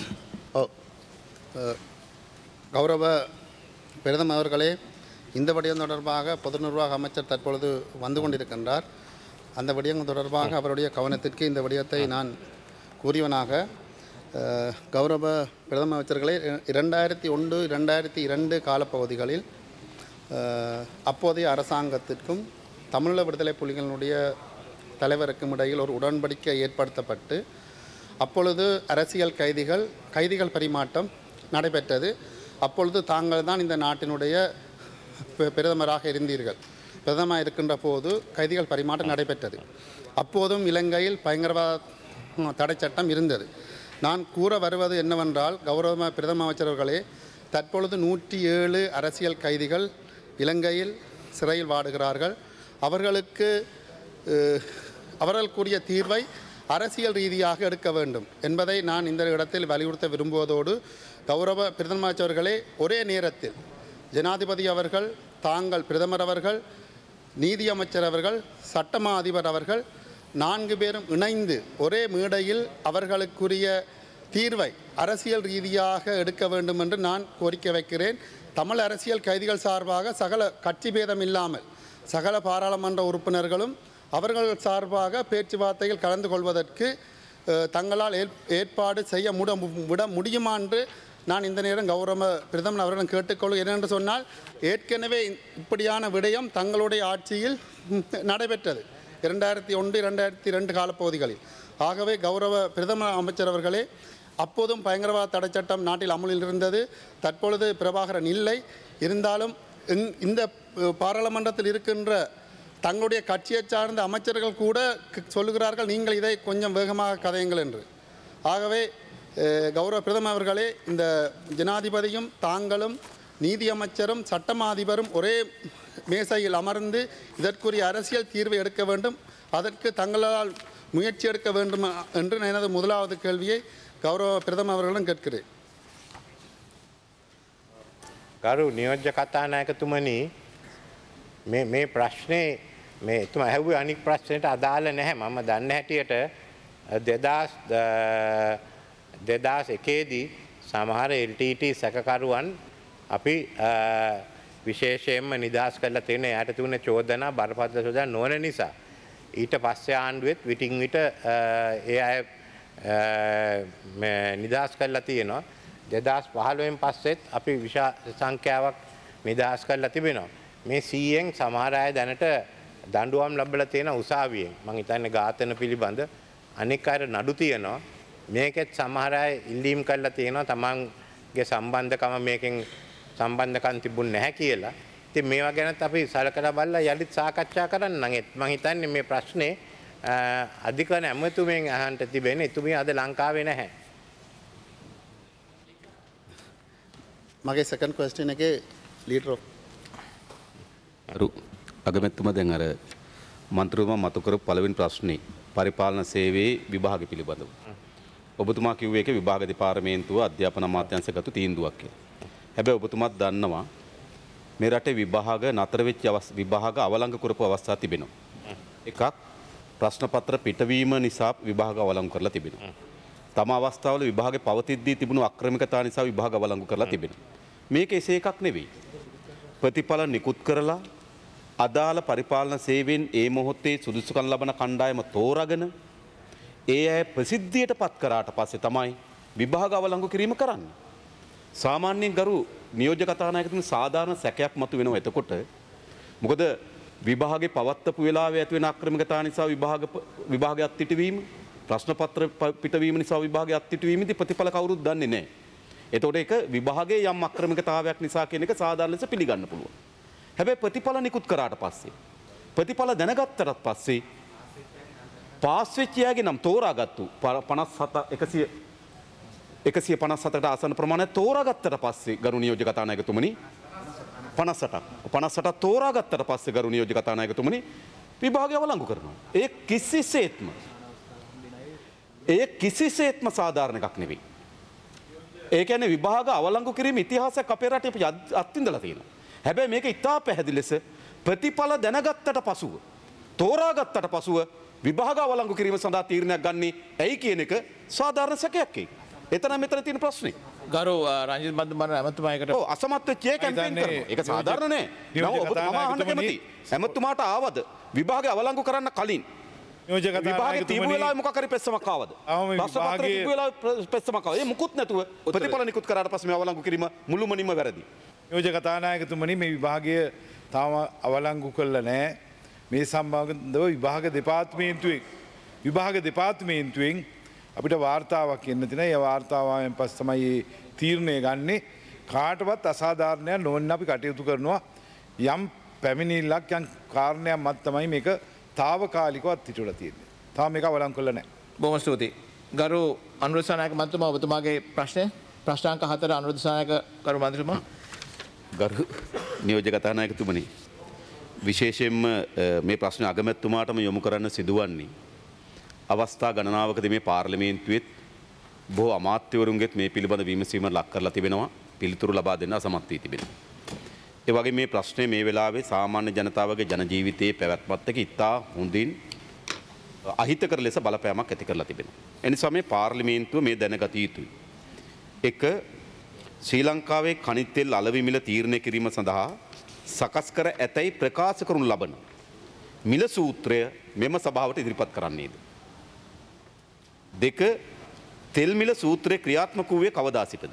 K: கௌரவ பிரதம அவர்களே, இந்த விடயம் தொடர்பாக பொது நிர்வாக அமைச்சர் தற்பொழுது வந்து கொண்டிருக்கின்றார். அந்த விடயம் தொடர்பாக அவருடைய கவனத்திற்கு இந்த விடயத்தை நான் கூறியவனாக, கௌரவ பிரதம அமைச்சர்களே, 2001-2002 காலப்பகுதிகளில் அப்போதைய அரசாங்கத்திற்கும் தமிழீழ விடுதலை புலிகளினுடைய தலைவருக்கும் இடையில் ஒரு உடன்படிக்கை ஏற்படுத்தப்பட்டு அப்பொழுது அரசியல் கைதிகள் பரிமாற்றம் நடைபெற்றது. அப்பொழுது தாங்கள் தான் இந்த நாட்டினுடைய பிரதமராக இருந்தீர்கள். பிரதமராக இருக்கின்ற போது கைதிகள் பரிமாற்றம் நடைபெற்றது. அப்போதும் இலங்கையில் பயங்கரவாத தடை சட்டம் இருந்தது. நான் கூற வருவது என்னவென்றால், கௌரவ பிரதம அமைச்சர்களே, தற்பொழுது 107 அரசியல் கைதிகள் இலங்கையில் சிறையில் வாடுகிறார்கள். அவர்களுக்குரிய தீர்வை அரசியல் ரீதியாக எடுக்க வேண்டும் என்பதை நான் இந்த இடத்தில் வலியுறுத்த விரும்புவதோடு, கௌரவ பிரதம அமைச்சர்களே, ஒரே நேரத்தில் ஜனாதிபதி அவர்கள், தாங்கள் பிரதமர் அவர்கள், நீதியமைச்சர் அவர்கள், சட்டமா அதிபர் அவர்கள் 4 பேரும் இணைந்து ஒரே மேடையில் அவர்களுக்குரிய தீர்வை அரசியல் ரீதியாக எடுக்க வேண்டும் என்று நான் கோரிக்கை வைக்கிறேன். தமிழ் அரசியல் கைதிகள் சார்பாக சகல கட்சி பேதம் இல்லாமல் சகல பாராளுமன்ற உறுப்பினர்களும் அவர்கள் சார்பாக பேச்சுவார்த்தையில் கலந்து கொள்வதற்கு தங்களால் ஏற்பாடு செய்ய விட முடியுமா என்று நான் இந்த நேரம் கௌரவ பிரதமர் அவர்களிடம் கேட்டுக்கொள்ளும். என்னென்று சொன்னால், ஏற்கனவே இப்படியான விடயம் தங்களுடைய ஆட்சியில் நடைபெற்றது 2001-2002 காலப்பகுதிகளில். ஆகவே கௌரவ பிரதம அமைச்சர் அவர்களே, அப்போதும் பயங்கரவாத தடை சட்டம் நாட்டில் அமலில் இருந்தது. தற்பொழுது பிரபாகரன் இல்லை. இருந்தாலும் இந்த பாராளுமன்றத்தில் இருக்கின்ற தங்களுடைய கட்சியை சார்ந்த அமைச்சர்கள் கூட சொல்லுகிறார்கள், நீங்கள் இதை கொஞ்சம் வேகமாக கதையுங்கள் என்று. ஆகவே கௌரவ பிரதமர் அவர்களே, இந்த ஜனாதிபதியும் தாங்களும் நீதியமைச்சரும் சட்டமா அதிபரும் ஒரே மேசையில் அமர்ந்து இதற்குரிய அரசியல் தீர்வை எடுக்க வேண்டும். அதற்கு தங்களால் முயற்சி எடுக்க வேண்டும் என்று எனது முதலாவது கேள்வியை கௌரவ பிரதமர் அவர்களிடம் கேட்கிறேன்.
I: ගරු නියෝජ්‍ය කතානායකතුමනි, මේ ප්‍රශ්නේ මේ එතුමා ඇහුවේ අනික් ප්‍රශ්නෙට අදාළ නැහැ. මම දන්න හැටියට 2001 දී සමහර LTT සැකකරුවන් අපි විශේෂයෙන්ම නිදහස් කරලා තියෙන. යාට තිබුණ චෝදනා බරපතල චෝදනා නොවන නිසා ඊට පස්සේ ආණ්ඩුවෙත් විටින් විට ඒ අය නිදහස් කරලා තියෙනවා. 2015 පස්සෙත් අපි විශාල සංඛ්‍යාවක් නිදහස් කරලා තිබෙනවා. මේ 100න් සමහර අය දැනට දඬුවම් ලැබලා තියෙන උසාවියෙන් මම හිතන්නේ ඝාතන පිළිබඳ අනෙක් අය නඩු තියෙනවා මේකෙත් සමහර අය ඉල්ලීම් කරලා තියෙනවා තමන්ගේ සම්බන්ධකම මේකෙන් සම්බන්ධකම් තිබුණ නැහැ කියලා. ඉතින් මේවා ගැනත් අපි සලකලා බලලා යලිත් සාකච්ඡා කරන්න නම් මම හිතන්නේ මේ ප්‍රශ්නේ අධිකරණ ඇමතුමෙන් අහන්න තිබෙන එතුමිය අද ලංකාවේ නැහැ.
K: මගේ සෙකන්ඩ් ක්වෙස්චන් එකේ ලීඩර්
F: අගමැතිතුමා දැන් අර මන්ත්‍රීතුමා මතු කරපු පළවෙනි ප්‍රශ්නේ පරිපාලන සේවයේ විභාග පිළිබඳව. ඔබතුමා කිව්වේ ඒක විභාග දෙපාර්තමේන්තුව අධ්‍යාපන අමාත්‍යාංශ ගතු තීන්දුවක් කියලා. හැබැයි ඔබතුමාත් දන්නවා මේ රටේ විභාග නතර වෙච්ච විභාග අවලංගු කරපු අවස්ථා තිබෙනවා. එකක් ප්‍රශ්න පත්‍ර පිටවීම නිසා විභාග අවලංගු කරලා තිබෙනවා. තම අවස්ථාවල විභාගේ පවතිද්දී තිබුණු අක්‍රමිකතා නිසා විභාග අවලංගු කරලා තිබෙනවා. මේක එසේ එකක් නෙවෙයි. ප්‍රතිඵල නිකුත් කරලා අදාළ පරිපාලන සේවයෙන් ඒ මොහොතේ සුදුසුකම් ලබන කණ්ඩායම තෝරාගෙන ඒ අය ප්‍රසිද්ධියට පත් කරාට පස්සේ තමයි විභාග අවලංගු කිරීම කරන්නේ. සාමාන්‍යයෙන් ගරු නියෝජ්‍ය කතානායකතුමනි සාධාරණ සැකයක් මතු වෙනවා එතකොට. මොකද විභාගේ පවත්වපු වෙලාවේ ඇති වෙන අක්‍රමිකතා නිසා විභාගය අත්හිටවීම ප්‍රශ්න පත්‍ර පිටවීම නිසා විභාගය අත්හිටවීමේදී ප්‍රතිඵල කවුරුත් දන්නේ නැහැ. එතකොට ඒක විභාගයේ යම් අක්‍රමිකතාවයක් නිසා කියන එක සාධාරණ ලෙස පිළිගන්න පුළුවන්. හැබැයි ප්‍රතිඵල නිකුත් කරාට පස්සේ ප්‍රතිඵල දැනගත්තට පස්සේ පාස් වෙච්ච අයගේ නම් තෝරාගත්තු 157කට ආසන්න ප්‍රමාණයක් තෝරාගත්තට පස්සේ ගරු නියෝජ්‍ය කතානායකතුමනි 58ක් තෝරාගත්තට පස්සේ ගරු නියෝජ්‍ය කතානායකතුමනි විභාගය අවලංගු කරනවා. ඒ කිසිසේත්ම සාධාරණ එකක් නෙවෙයි. ඒ කියන්නේ විභාග අවලංගු කිරීම ඉතිහාසයක් අපේ රටේ අපි අත්විඳලා තියෙනවා. හැබැයි මේක ඉතා පැහැදිලි ලෙස ප්‍රතිඵල දැනගත්තට පසුව තෝරාගත්තට පසුව විභාග අවලංගු කිරීම සඳහා තීරණයක් ගන්නේ ඇයි කියන එක සාධාරණ සැකයක් ඒක. එතන මෙතන තියෙන ප්‍රශ්නේ.
A: ගරු රංජිත් මන්දමර ඇමතුමායකට
F: ඔව් අසමත් වෙච්ච එක කැම්පේන් කරනවා. ඒක සාධාරණ නෑ. නම ඔබතුමා අහන්න කැමති. ඇමතුමාට ආවද විභාගය අවලංගු කරන්න කලින් විභාගේ තිබු වෙලාවේ මොකක් හරි පෙස්සමක් ආවද? ප්‍රශ්න පත්‍රයේ තිබු වෙලාවේ පෙස්සමක් ආවා. ඒ මුකුත් නැතුව ප්‍රතිඵල නිකුත් කරාට පස්සේ මේ අවලංගු කිරීම මුළුමනින්ම වැරදි.
M: නියෝජ්‍ය කතානායකතුමනි මේ විභාගය තාම අවලංගු කළා නැහැ. මේ සම්බන්ධව විභාග දෙපාර්තමේන්තුවෙන් අපිට වාර්තාවක් එන්න තියෙනවා. ඒ වාර්තාවෙන් පස්සේ තමයි තීරණය ගන්නේ. කාටවත් අසාධාරණයක් නොවන්න අපි කටයුතු කරනවා. යම් පැමිණිල්ලක් යම් කාරණයක් මත තමයි මේක తాවකාලිකව අත්හිටුවලා තියෙන්නේ. තාම මේක අවලංගු කළා නැහැ.
A: බොහොම ස්තුතියි. ගරු අනුරුද්ධ සනායක මන්ත්‍රීතුමා ඔබතුමාගේ ප්‍රශ්නය ප්‍රශ්නාංක 4 අනුරුද්ධ සනායක ගරු මන්ත්‍රීතුමා
F: ගරු නියෝජ්‍ය කතානායකතුමනි විශේෂයෙන්ම මේ ප්‍රශ්න අගමැතිතුමාටම යොමු කරන්න සිදුවන්නේ අවස්ථා ගණනාවකදී මේ පාර්ලිමේන්තුවේත් බොහෝ අමාත්‍යවරුන්ගෙත් මේ පිළිබඳ විමසීම ලක් කරලා තිබෙනවා පිළිතුරු ලබා දෙන්න අසමත් වී තිබෙනවා. ඒ වගේ මේ ප්‍රශ්නේ මේ වෙලාවේ සාමාන්‍ය ජනතාවගේ ජන ජීවිතයේ පැවැත්මත් එක්ක ඉතා හොඳින් අහිතකර ලෙස බලපෑමක් ඇති කරලා තිබෙනවා. එනිසා මේ පාර්ලිමේන්තුව මේ දැනගත යුතුයි. එක ශ්‍රී ලංකාවේ කනිත් තෙල් අලෙවි මිල තීරණය කිරීම සඳහා සකස් කර ඇතැයි ප්‍රකාශ කරනු ලබන මිල සූත්‍රය මෙම සභාවට ඉදිරිපත් කරන්නේද? දෙක තෙල් මිල සූත්‍රය ක්‍රියාත්මක වූයේ කවදා සිටද?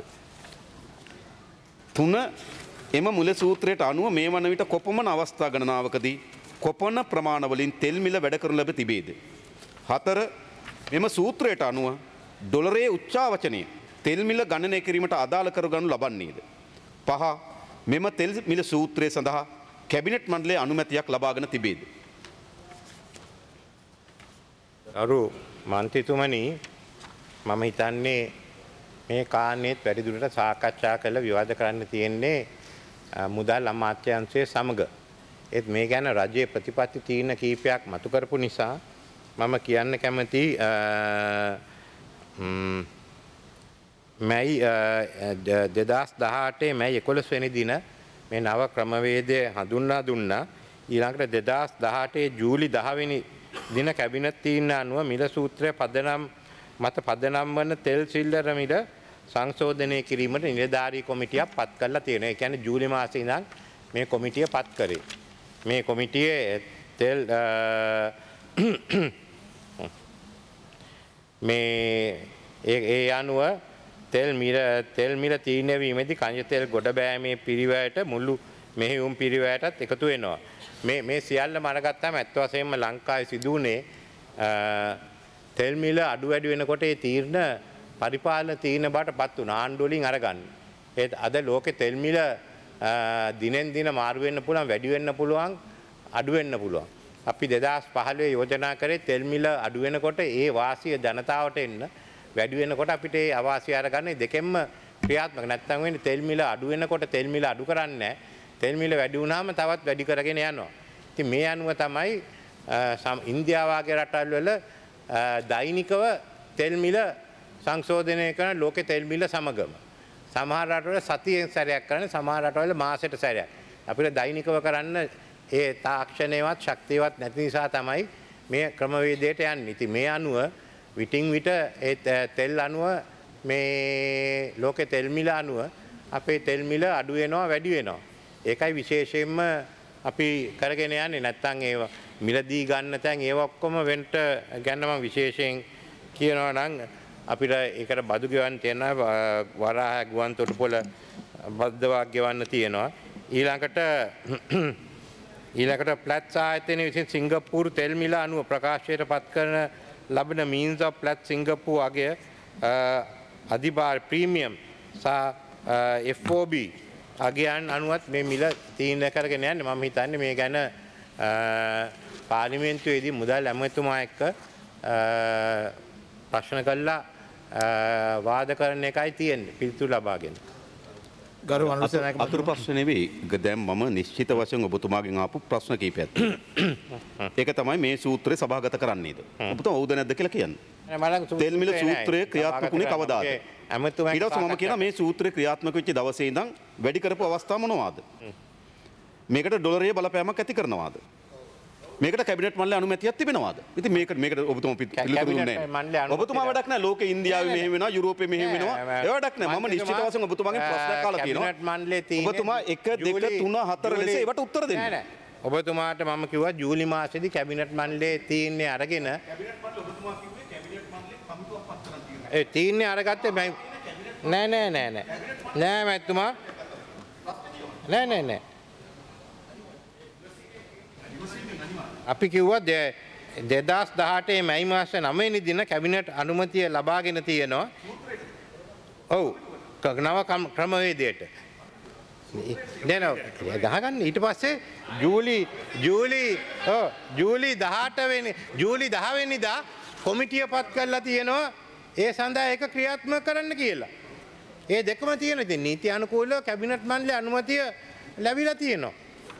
F: තුන එම මුල සූත්‍රයට අනුව මේ වන විට කොපමණ අවස්ථා ගණනාවකදී කොපමණ ප්‍රමාණවලින් තෙල් මිල වැඩ කරනු ලැබ තිබේද? හතර මෙම සූත්‍රයට අනුව ඩොලරයේ උච්චාවචනය තෙල් මිල ගණනය කිරීමට අදාළ කරගනු ලබන්නේද? පහ මෙම තෙල් මිල සූත්‍රය සඳහා කැබිනට් මණ්ඩලයේ අනුමැතියක් ලබාගෙන තිබේද?
I: අරු මන්ත්‍රීතුමනි මම හිතන්නේ මේ කාරණේත් වැඩි දුරට සාකච්ඡා කරලා විවාද කරන්න තියෙන්නේ මුදල් අමාත්‍යාංශයේ සමග. ඒත් මේ ගැන රජයේ ප්‍රතිපත්ති තීරණ කීපයක් මතු කරපු නිසා මම කියන්න කැමති මැයි 2018 මැයි 11 වෙනි දින මේ නව ක්‍රමවේදය හඳුන්වා දුන්නා. ඊළඟට 2018 ජූලි 10 වෙනි දින කැබිනට් තීරණ අනුව මිල සූත්‍රය පදනම් වන තෙල් සිල්ලර මිල සංශෝධනය කිරීමට නිලධාරී කොමිටියක් පත් කරලා තියෙනවා. ඒ කියන්නේ ජූලි මාසයේ ඉඳන් මේ කොමිටිය පත් කරේ. මේ කොමිටියේ තෙල් ඒ අනුව තෙල් මිල තීරණය වීමේදී කනිජ තෙල් ගොඩ බෑමේ පිරිවැයට මුළු මෙහෙයුම් පිරිවැයටත් එකතු වෙනවා. මේ සියල්ල මරගත්තාම ඇත්ත වශයෙන්ම ලංකාවේ සිදුවුනේ තෙල් මිල අඩු වැඩි වෙනකොට ඒ තීරණ පරිපාලන තීරණ බවට පත් වුණා. ආණ්ඩුව වලින් අරගන්න. ඒත් අද ලෝකේ තෙල් මිල දිනෙන් දින මාරු වෙන්න පුළුවන්, වැඩි වෙන්න පුළුවන්, අඩු වෙන්න පුළුවන්. අපි 2015 යෝජනා කරේ තෙල් මිල අඩු වෙනකොට ඒ වාසිය ජනතාවට එන්න, වැඩි වෙනකොට අපිට ඒ අවාසිය අරගන්න දෙකෙන්ම ක්‍රියාත්මක නැත්නම් වෙන්නේ තෙල් මිල අඩු වෙනකොට තෙල් මිල අඩු කරන්නේ නැහැ. තෙල් මිල වැඩි වුණාම තවත් වැඩි කරගෙන යනවා. ඉතින් මේ අනුව තමයි ඉන්දියාව වගේ රටවල් වල දෛනිකව තෙල් මිල සංශෝධනය කරන ලෝකේ තෙල් මිල සමගම. සමහර රටවල සතියෙන් සැරයක් කරන, සමහර රටවල මාසෙට සැරයක්. අපිට දෛනිකව කරන්න ඒ තාක්ෂණයවත් ශක්තියවත් නැති නිසා තමයි මේ ක්‍රමවේදයට යන්නේ. ඉතින් මේ අනුව විටින් විට ඒ තෙල් අනුව මේ ලෝකේ තෙල් මිල අනුව අපේ තෙල් මිල අඩු වෙනවා, වැඩි වෙනවා. ඒකයි විශේෂයෙන්ම අපි කරගෙන යන්නේ. නැත්තම් ඒව මිලදී ගන්න තැන් ඒව ඔක්කොම වෙන්ට ගන්න මම විශේෂයෙන් කියනවා නම් අපිට ඒකට බදු ගෙවන්න තියෙනවා. වරාහ ගුවන් තොටුපොළ බද්දවක් ගෙවන්න තියෙනවා. ඊළඟට ප්ලැට්ස් ආයතනය විසින් සිංගප්පූරු තෙල් මිල අනුව ප්‍රකාශයට පත් කරන ලබන means of Platts Singapore අගය අධිභාර ප්‍රීමියම් සහ FOB අගයන් අනුවත් මේ මිල තීරණය කරගෙන යන්නේ. මම හිතන්නේ මේ ගැන පාර්ලිමේන්තුවේදී මුදල් ඇමතුමා එක්ක ප්‍රශ්න කළා වාද කරන එකයි තියෙන්නේ පිළිතුරු ලබාගෙන.
F: ගරු අතුරු ප්‍රශ්න නෙවෙයි. දැන් මම නිශ්චිත වශයෙන් ඔබතුමාගෙන් ආපු ප්‍රශ්න කිහිපයක් තියෙනවා. ඒක තමයි මේ සූත්‍රය සභාගත කරන්නේද? ඔබතුමා ඔව්ද නැද්ද කියලා කියන්න. තෙල් මිල සූත්‍රය ක්‍රියාත්මක වුණේ කවදාද? ඊට පස්සේ මම කියනවා මේ සූත්‍රය ක්‍රියාත්මක වෙච්ච දවසේ ඉඳන් වැඩි කරපු අවස්ථා මොනවාද? මේකට ඩොලරයේ බලපෑමක් ඇති කරනවාද? මේකට කැබිනට් මණ්ඩලයේ අනුමැතියක් තිබෙනවාද? ඉතින් මේකට ඔබතුමා පිළිතුරු දුන්නේ නැහැ. ඔබතුමා වැඩක් නැහැ. ලෝකේ ඉන්දියාවේ මෙහෙම වෙනවා, යුරෝපේ මෙහෙම වෙනවා. ඒ වැඩක් නැහැ. මම නිශ්චිත වශයෙන් ඔබතුමාගෙන් ප්‍රශ්නයක් අහලා තියෙනවා.
I: කැබිනට් මණ්ඩලයේ තියෙන
F: ඔබතුමා 1 2 3 4 ලෙස ඒවට උත්තර දෙන්න.
I: නෑ. ඔබතුමාට මම කිව්වා ජූලි මාසෙදී කැබිනට් මණ්ඩලයේ තීරණය අරගෙන ඒ තීරණය අරගත්තේ නෑ මැතිතුමා නෑ අපි කිව්වා 2018 මැයි මාසේ 9 වෙනි දින කැබිනට් අනුමැතිය ලබාගෙන තියෙනවා. ඔව් නව ක්‍රමවේදයට ගහගන්න. ඊට පස්සේ ජූලි 10 වෙනිදා කොමිටිය පත් කරලා තියෙනවා ඒ සඳහා ඒක ක්‍රියාත්මක කරන්න කියලා. ඒ දෙකම තියෙන. ඉතින් නීති අනුකූලව කැබිනට් මණ්ඩලයේ අනුමැතිය ලැබිලා තියෙනවා.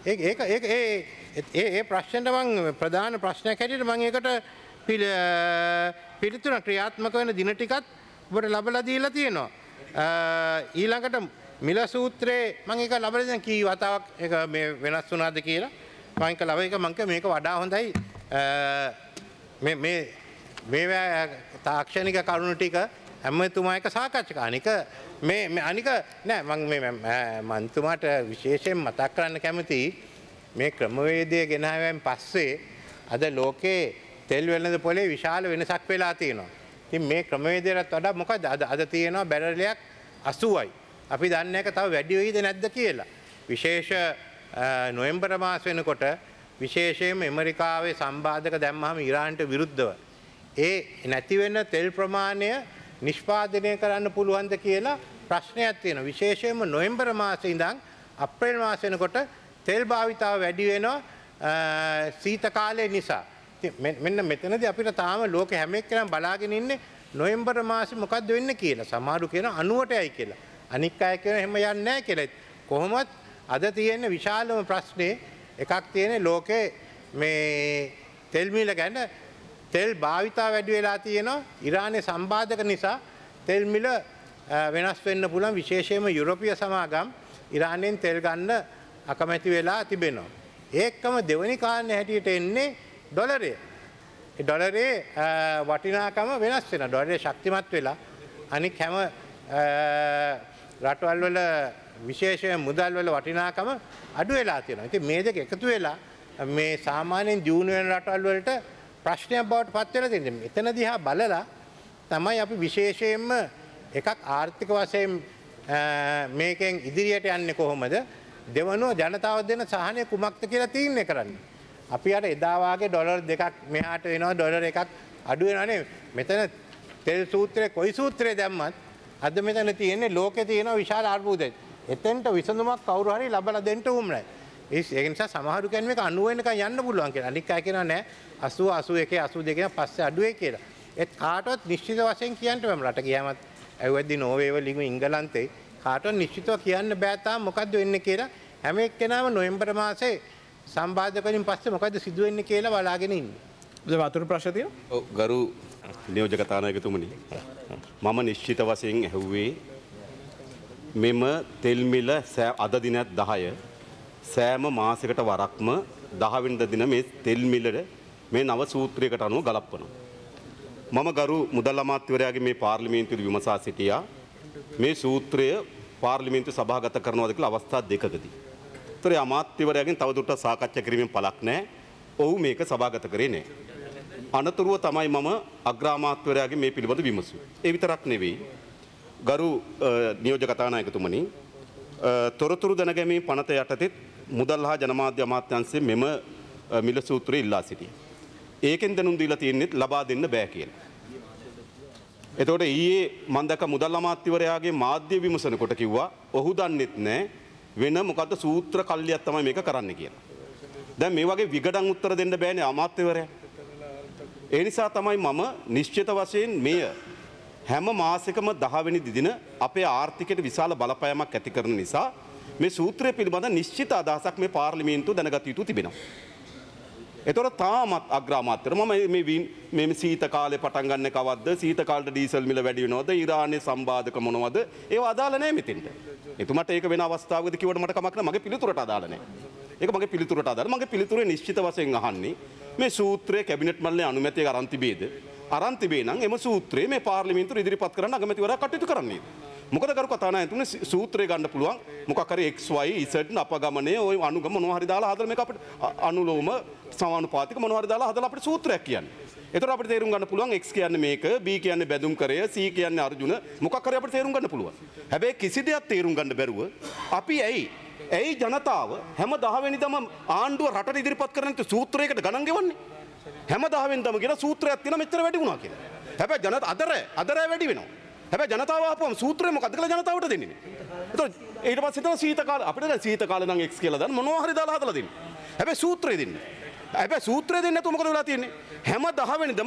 I: ඒ ප්‍රශ්නෙට මම ප්‍රධාන ප්‍රශ්නයක් හැටියට මම ඒකට පිළිතුර ක්‍රියාත්මක වෙන දින ටිකත් ඔබට ලබලා දීලා තියෙනවා. ඊළඟට මිල සූත්‍රයේ මම ඒක ලබලා දෙන කී වතාවක් ඒක මේ වෙනස් වුණාද කියලා මම ඒක ලබ එක මම මේක වඩා හොඳයි මේ තාක්ෂණික කරුණු ටික හැමතුමා එක සාකච්ඡා අනික අනික නෑ මම මන්තුමාට විශේෂයෙන් මතක් කරන්න කැමතියි මේ ක්‍රමවේදය ගෙනාවෙන් පස්සේ අද ලෝකේ තෙල් වෙළඳ පොලේ විශාල වෙනසක් වෙලා තියෙනවා. ඉතින් මේ ක්‍රමවේදයට වඩා මොකද අද තියෙනවා බැරලයක් 80යි. අපි දන්නේ නැහැ තව වැඩි වෙයිද නැද්ද කියලා. විශේෂ නොවැම්බර් මාස වෙනකොට විශේෂයෙන්ම ඇමරිකාවේ සම්බාධක දැම්මහම ඉරාන්ට විරුද්ධව ඒ නැති වෙන තෙල් ප්‍රමාණය නිෂ්පාදනය කරන්න පුළුවන්ද කියලා ප්‍රශ්නයක් තියෙනවා. විශේෂයෙන්ම නොවැම්බර් මාසේ ඉඳන් අප්‍රේල් මාස වෙනකොට තෙල් භාවිතාව වැඩි වෙනවා සීත කාලය නිසා. මෙන්න මෙතනදී අපිට තාම ලෝකෙ හැම එක්කෙනාම බලාගෙන ඉන්නේ නොවැම්බර් මාසේ මොකද්ද වෙන්නේ කියලා. සමහරු කියනවා 90ටයි කියලා. අනික් අය කියනවා එහෙම යන්නේ නැහැ කියලා. කොහොමත් අද තියෙන විශාලම ප්‍රශ්නේ එකක් තියෙන්නේ ලෝකේ මේ තෙල් මිල ගැන. තෙල් භාවිතාව වැඩි වෙලා තියෙනවා. ඉරානයේ සම්බාධක නිසා තෙල් මිල වෙනස් වෙන්න පුළුවන්. විශේෂයෙන්ම යුරෝපීය සමාගම් ඉරානයෙන් තෙල් ගන්න අකමැති වෙලා තිබෙනවා. ඒකම දෙවෙනි කාරණේ හැටියට එන්නේ ඩොලරය. ඒ ඩොලරේ වටිනාකම වෙනස් වෙනවා. ඩොලරේ ශක්තිමත් වෙලා අනික හැම රටවල් වල විශේෂයෙන් මුදල් වල වටිනාකම අඩු වෙලා තියෙනවා. ඉතින් මේ දෙක එකතු වෙලා මේ සාමාන්‍යයෙන් ජූන් වෙන රටවල් වලට ප්‍රශ්නයක් බවට පත් වෙලා තියෙනවා. මෙතන දිහා බලලා තමයි අපි විශේෂයෙන්ම එකක් ආර්ථික වශයෙන් මේකෙන් ඉදිරියට යන්නේ කොහොමද? දෙවනුව ජනතාව දෙන සහනය කුමක්ද කියලා තීරණය කරන්නේ. අපි අර එදා වාගේ ඩොලර් දෙකක් මෙහාට වෙනවා ඩොලර් එකක් අඩු වෙනවානේ. මෙතන තෙල් සූත්‍රයේ කොයි සූත්‍රයේ දැම්මත් අද මෙතන තියෙන්නේ ලෝකේ තියෙන විශාල අර්බුදයක්. එතෙන්ට විසඳුමක් කවුරු හරි ලබලා දෙන්න උවමනයි. ඒ නිසා සමහරු කියන්නේ මේක 90 වෙනකන් යන්න පුළුවන් කියලා. අනික් අය කියනවා නෑ 80 81 82 පස්සේ අඩුවේ කියලා. ඒත් කාටවත් නිශ්චිත වශයෙන් කියන්න බෑ. රට ගියාමත් ඇවිද්දි නෝර්වේ වලින් ඉංගලන්තේ කාටවත් නිශ්චිතව කියන්න බෑ තාම මොකද්ද වෙන්නේ කියලා. හැම එක්කෙනාම නොවැම්බර් මාසේ සම්බාධක වලින් පස්සේ මොකද්ද සිදු වෙන්නේ කියලා බලාගෙන ඉන්නේ.
A: වතුරු ප්‍රශ්න තියෙනවා?
F: ඔව් ගරු නියෝජක තානායකතුමනි. මම නිශ්චිත වශයෙන් ඇහුවේ මෙම තෙල් මිල අද දිනත් 10 සෑම මාසයකට වරක්ම 10 වෙනිදා දින මේ තෙල් මිලට මේ නව සූත්‍රයකට අනුව ගලපනවා. මම ගරු මුදල් අමාත්‍යවරයාගේ මේ පාර්ලිමේන්තුවේ විමසා සිටියා මේ සූත්‍රය පාර්ලිමේන්තු සභාගත කරනවාද කියලා අවස්ථා දෙකකදී. ඒතර අමාත්‍යවරයාගෙන් තවදුරටත් සාකච්ඡා කිරීමෙන් පළක් නැහැ. ඔහු මේක සභාගත කරේ නැහැ. අනතුරුව තමයි මම අග්‍රාමාත්‍යවරයාගේ මේ පිළිබඳ විමසුවේ. ඒ විතරක් නෙවෙයි. ගරු නියෝජක කතානායකතුමනි තොරතුරු දැනගැනීමේ පනත යටතේ මුදල් හා ජනමාධ්‍ය අමාත්‍යාංශයේ මෙම මිල සූත්‍රය ඉල්ලා සිටියා. ඒකෙන් දැනුම් දීලා තියෙන්නේ ලබා දෙන්න බෑ කියලා. එතකොට ඊයේ මම දැක්ක මුදල් අමාත්‍යවරයාගේ මාධ්‍ය විමසනකොට කිව්වා ඔහු දන්නෙත් නෑ වෙන මොකද්ද සූත්‍ර කල්ලියක් තමයි මේක කරන්න කියලා. දැන් මේ වගේ විගඩම් උත්තර දෙන්න බෑනේ අමාත්‍යවරයා. ඒ නිසා තමයි මම නිශ්චිත වශයෙන් මෙය හැම මාසෙකම 10 වෙනි දින අපේ ආර්ථිකයට විශාල බලපෑමක් ඇති කරන නිසා මේ සූත්‍රය පිළිබඳ නිශ්චිත අදහසක් මේ පාර්ලිමේන්තුව දැනගත යුතු තිබෙනවා. එතකොට තාමත් අග්‍රාමාත්‍යවර මම මේ සීත කාලේ පටන් ගන්න කවද්ද සීත කාලේ ඩීසල් මිල වැඩි වෙනවද ඉරානයේ සම්බාධක මොනවද ඒව අදාළ නැහැ මෙතෙන්ට. එතුමාට ඒක වෙන අවස්ථාවකදී කිව්වට මට කමක් නැහැ මගේ පිළිතුරට අදාළ නැහැ. ඒක මගේ පිළිතුරට අදාළ. මගේ පිළිතුරේ නිශ්චිත වශයෙන් අහන්නේ මේ සූත්‍රයේ කැබිනට් මණ්ඩලයේ අනුමැතිය අරන් තිබේද? අරන් තිබේ නම් එම සූත්‍රයේ මේ පාර්ලිමේන්තුව ඉදිරිපත් කරන්න අගමැතිවරයා කටයුතු කරන්නේ. මොකද කරු කතානායකතුමනි සූත්‍රය ගන්න පුළුවන් මොකක් හරි XY Z අපගමනයේ ওই අනුගම මොනවා හරි දාලා හදලා මේක අපිට අනුලෝම සමානුපාතික මොනවා හරි දාලා හදලා අපිට සූත්‍රයක් කියන්නේ. ඒතර අපිට තේරුම් ගන්න පුළුවන් X කියන්නේ මේක, B කියන්නේ බැඳුම් කරය, C කියන්නේ අර්ජුන මොකක් හරි අපිට තේරුම් ගන්න පුළුවන්. හැබැයි කිසි දෙයක් තේරුම් ගන්න බැරුව අපි ඇයි ජනතාව හැම 10 වෙනිදාම ආණ්ඩුව රටට ඉදිරිපත් කරන සූත්‍රයකට ගණන් ගෙවන්නේ? හැම 10 වෙනිදාම කියන සූත්‍රයක් තියෙන මෙච්චර වැඩි වුණා කියලා. හැබැයි අදරය වැඩි වෙනවා. හැබැයි ජනතාව ආපුවම සූත්‍රය මොකද්ද කියලා ජනතාවට දෙන්නේ නේ. ඒතකොට ඊට පස්සේ තමයි සීත කාලේ අපිට දැන් සීත කාලේ නම් X කියලා දාන්න මොනවා හරි දාලා හදලා දෙන්නේ. හැබැයි සූත්‍රය දෙන්නේ. හැබැයි සූත්‍රය දෙන්නේ නැතුව මොකද වෙලා තියෙන්නේ? හැම 10 වෙනිදාම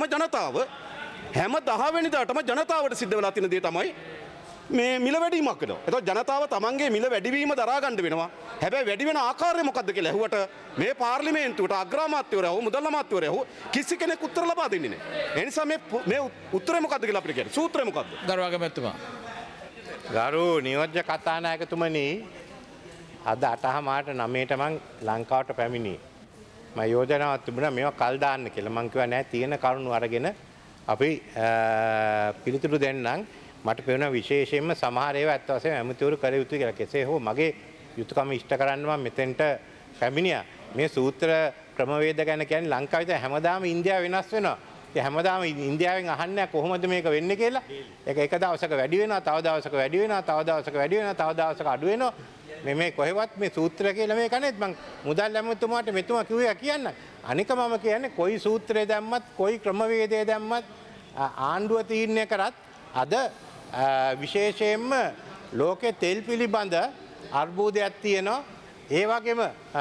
F: ජනතාවට සිද්ධ වෙලා තියෙන දේ තමයි මේ මිල වැඩිවීමක් වෙනවා. එතකොට ජනතාව තමන්ගේ මිල වැඩිවීම දරා ගන්න වෙනවා. හැබැයි වැඩි වෙන ආකාරය මොකද්ද කියලා ඇහුවට මේ පාර්ලිමේන්තුවට අග්‍රාමාත්‍යවරයා මුදල් අමාත්‍යවරයා කිසි කෙනෙක් උත්තර ලබා දෙන්නේ නැහැ. ඒ නිසා මේ උත්තරය මොකද්ද කියලා අපිට කියන්න. සූත්‍රය මොකද්ද?
A: ගරුවගමැතිතුමා.
I: ගරු නියෝජ්‍ය කතානායකතුමනි අද 8:00 9:00ට මං ලංකාවට පැමිණියේ. මම යෝජනාවක් තිබුණා මේවා කල් දාන්න කියලා. මං කිව්වා නෑ තියෙන කරුණු අරගෙන අපි පිළිතුරු දෙන්නම්. මට පේනවා විශේෂයෙන්ම සමහර ඒවා ඇත්ත වශයෙන්ම ඇමතිවරු කර යුතුයි කියලා. කෙසේ හෝ මගේ යුතුයකම ඉෂ්ට කරන්න මම මෙතෙන්ට පැමිණියා. මේ සූත්‍ර ක්‍රමවේද ගැන කියන්නේ ලංකාවේ හැමදාම ඉන්දියාව වෙනස් වෙනවා. ඒ හැමදාම ඉන්දියාවෙන් අහන්නේ කොහොමද මේක වෙන්නේ කියලා. ඒක එක දවසක වැඩි වෙනවා, තව දවසක වැඩි වෙනවා, තව දවසක වැඩි වෙනවා, තව දවසක අඩු වෙනවා. මේ කොහෙවත් මේ සූත්‍ර කියලා මේක නෙත් මං මුදල් ඇමතුමාට මෙතුමා කිව්වා කියන්න. අනික මම කියන්නේ කොයි සූත්‍රය දැම්මත්, කොයි ක්‍රමවේදය දැම්මත් ආණ්ඩුව තීරණය කරත් අද විශේෂයෙන්ම ලෝකේ තෙල් පිළිබඳ අර්බුදයක් තියෙනවා. ඒ වගේම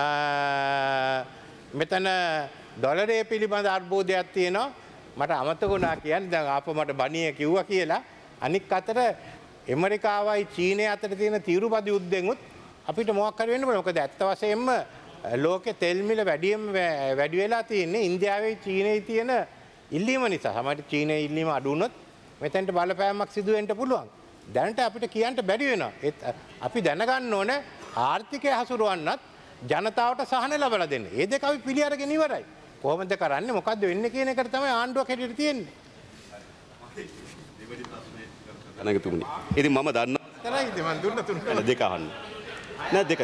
I: මෙතන ඩොලරය පිළිබඳ අර්බුදයක් තියෙනවා. මට අමතක වුණා කියන්නේ දැන් ආපහු මට බණිය කිව්වා කියලා. අනික් අතට ඇමරිකාවයි චීනය අතර තියෙන තීරුපද යුද්ධෙන්ුත් අපිට මොකක් හරි වෙන්න බෑ. මොකද ඇත්ත වශයෙන්ම ලෝකේ තෙල් මිල වැඩි වෙලා තියෙන්නේ ඉන්දියාවේ චීනයේ තියෙන ඉල්ලීම නිසා. සමහර චීනයේ ඉල්ලීම අඩු වුණොත් මෙතෙන්ට බලපෑමක් සිදු වෙන්න පුළුවන්. දැනට අපිට කියන්න බැරි වෙනවා. අපි දැනගන්න ඕන ආර්ථිකය හසුරවන්නත් ජනතාවට සහන ලබා දෙන්න. මේ දෙක අපි පිළි අරගෙන ඉවරයි. කොහොමද කරන්නේ මොකද්ද වෙන්නේ කියන එකට තමයි ආණ්ඩුවක් හැටියට තියෙන්නේ.
F: අනගතුමනි. ඉතින් මම දන්නවා.
I: තරයිද මන් දුන්න තුන.
F: දෙක අහන්න. නෑ දෙක.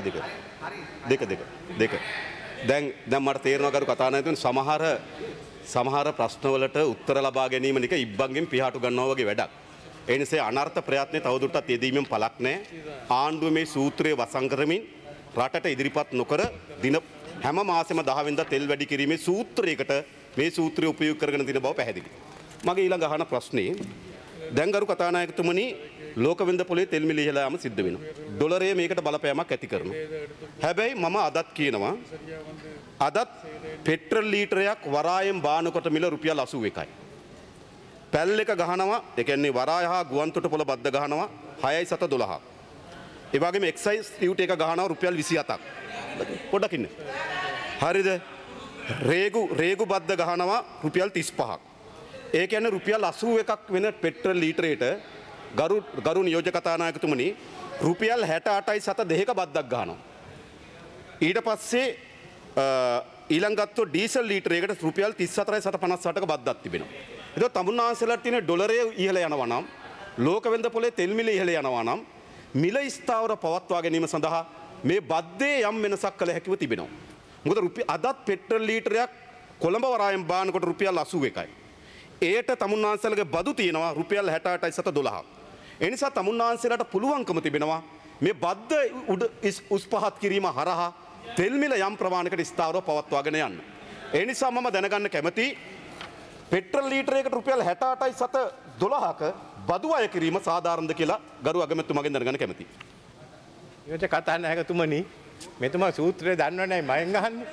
F: දැන් මට තේරෙනවා කරු කතානායකතුමනි සමහර ප්‍රශ්නවලට උත්තර ලබා ගැනීම නික ඉබ්බන්ගෙන් පියාටු ගන්නවා වගේ වැඩක්. ඒ නිසා අනර්ථ ප්‍රයත්නයේ තවදුරටත් යෙදීමෙන් පළක් නැහැ. ආණ්ඩුව මේ සූත්‍රයේ වසන් කරමින් රටට ඉදිරිපත් නොකර දින හැම මාසෙම 10 වෙනිදා තෙල් වැඩි කිරීමේ සූත්‍රයකට මේ සූත්‍රය උපයෝග කරගෙන තියෙන බව පැහැදිලි. මගේ ඊළඟ අහන ප්‍රශ්නේ දැන් ගරු කතානායකතුමනි ලෝක වෙළඳ පොලේ තෙල් මිල ඉහළ යාම සිද්ධ වෙනවා. ඩොලරය මේකට බලපෑමක් ඇති කරනවා. හැබැයි මම අදත් කියනවා අදත් පෙට්‍රල් ලීටරයක් වරායෙන් බානකොට මිල රුපියල් 81යි. පැල් එක ගහනවා ඒ කියන්නේ වරාය හා ගුවන්තොටුපොළ බද්ද ගහනවා 6.712. ඒ වගේම එක්සයිස් ඩියුටි එක ගහනවා රුපියල් 27ක්. පොඩ්ඩක් ඉන්න. හරිද? රේගු බද්ද ගහනවා රුපියල් 35ක්. ඒ කියන්නේ රුපියල් 81ක් වෙන පෙට්‍රල් ලීටරයට ගරු නියෝජ්‍ය කතානායකතුමනි රුපියල් 68.72ක බද්දක් ගහනවා. ඊට පස්සේ ඊළඟට ඩීසල් ලීටරයකට රුපියල් 34.58ක බද්දක් තිබෙනවා. ඒක තමුන්නාන්සලට තියෙන ඩොලරය ඉහළ යනවා නම් ලෝක වෙළඳ පොලේ තෙල් මිල ඉහළ යනවා නම් මිල ස්ථාවර පවත්වා ගැනීම සඳහා මේ බද්දේ යම් වෙනසක් කළ හැකිව තිබෙනවා. මොකද අදත් පෙට්‍රල් ලීටරයක් කොළඹ වරායෙන් බානකොට රුපියල් 81යි. ඒට තමුන්නාන්සලගේ බදු තියෙනවා රුපියල් 68.12ක්. ඒ නිසා තමුන්නාන්සලට පුළුවන්කම තිබෙනවා මේ බද්ද උස් පහත් කිරීම හරහා තෙල් මිල යම් ප්‍රමාණයකට ස්ථාවරව පවත්වාගෙන යන්න. ඒ නිසා මම දැනගන්න කැමති පෙට්‍රල් ලීටරයකට රුපියල් 68.12ක බදු අය කිරීම සාධාරණද කියලා ගරු අගමැතිතුමාගෙන් දැනගන්න කැමතියි.
I: යෝජ්‍ය කතානායකතුමනි මෙතුමා සූත්‍රය දන්නව නැහැ මයෙන් අහන්නේ.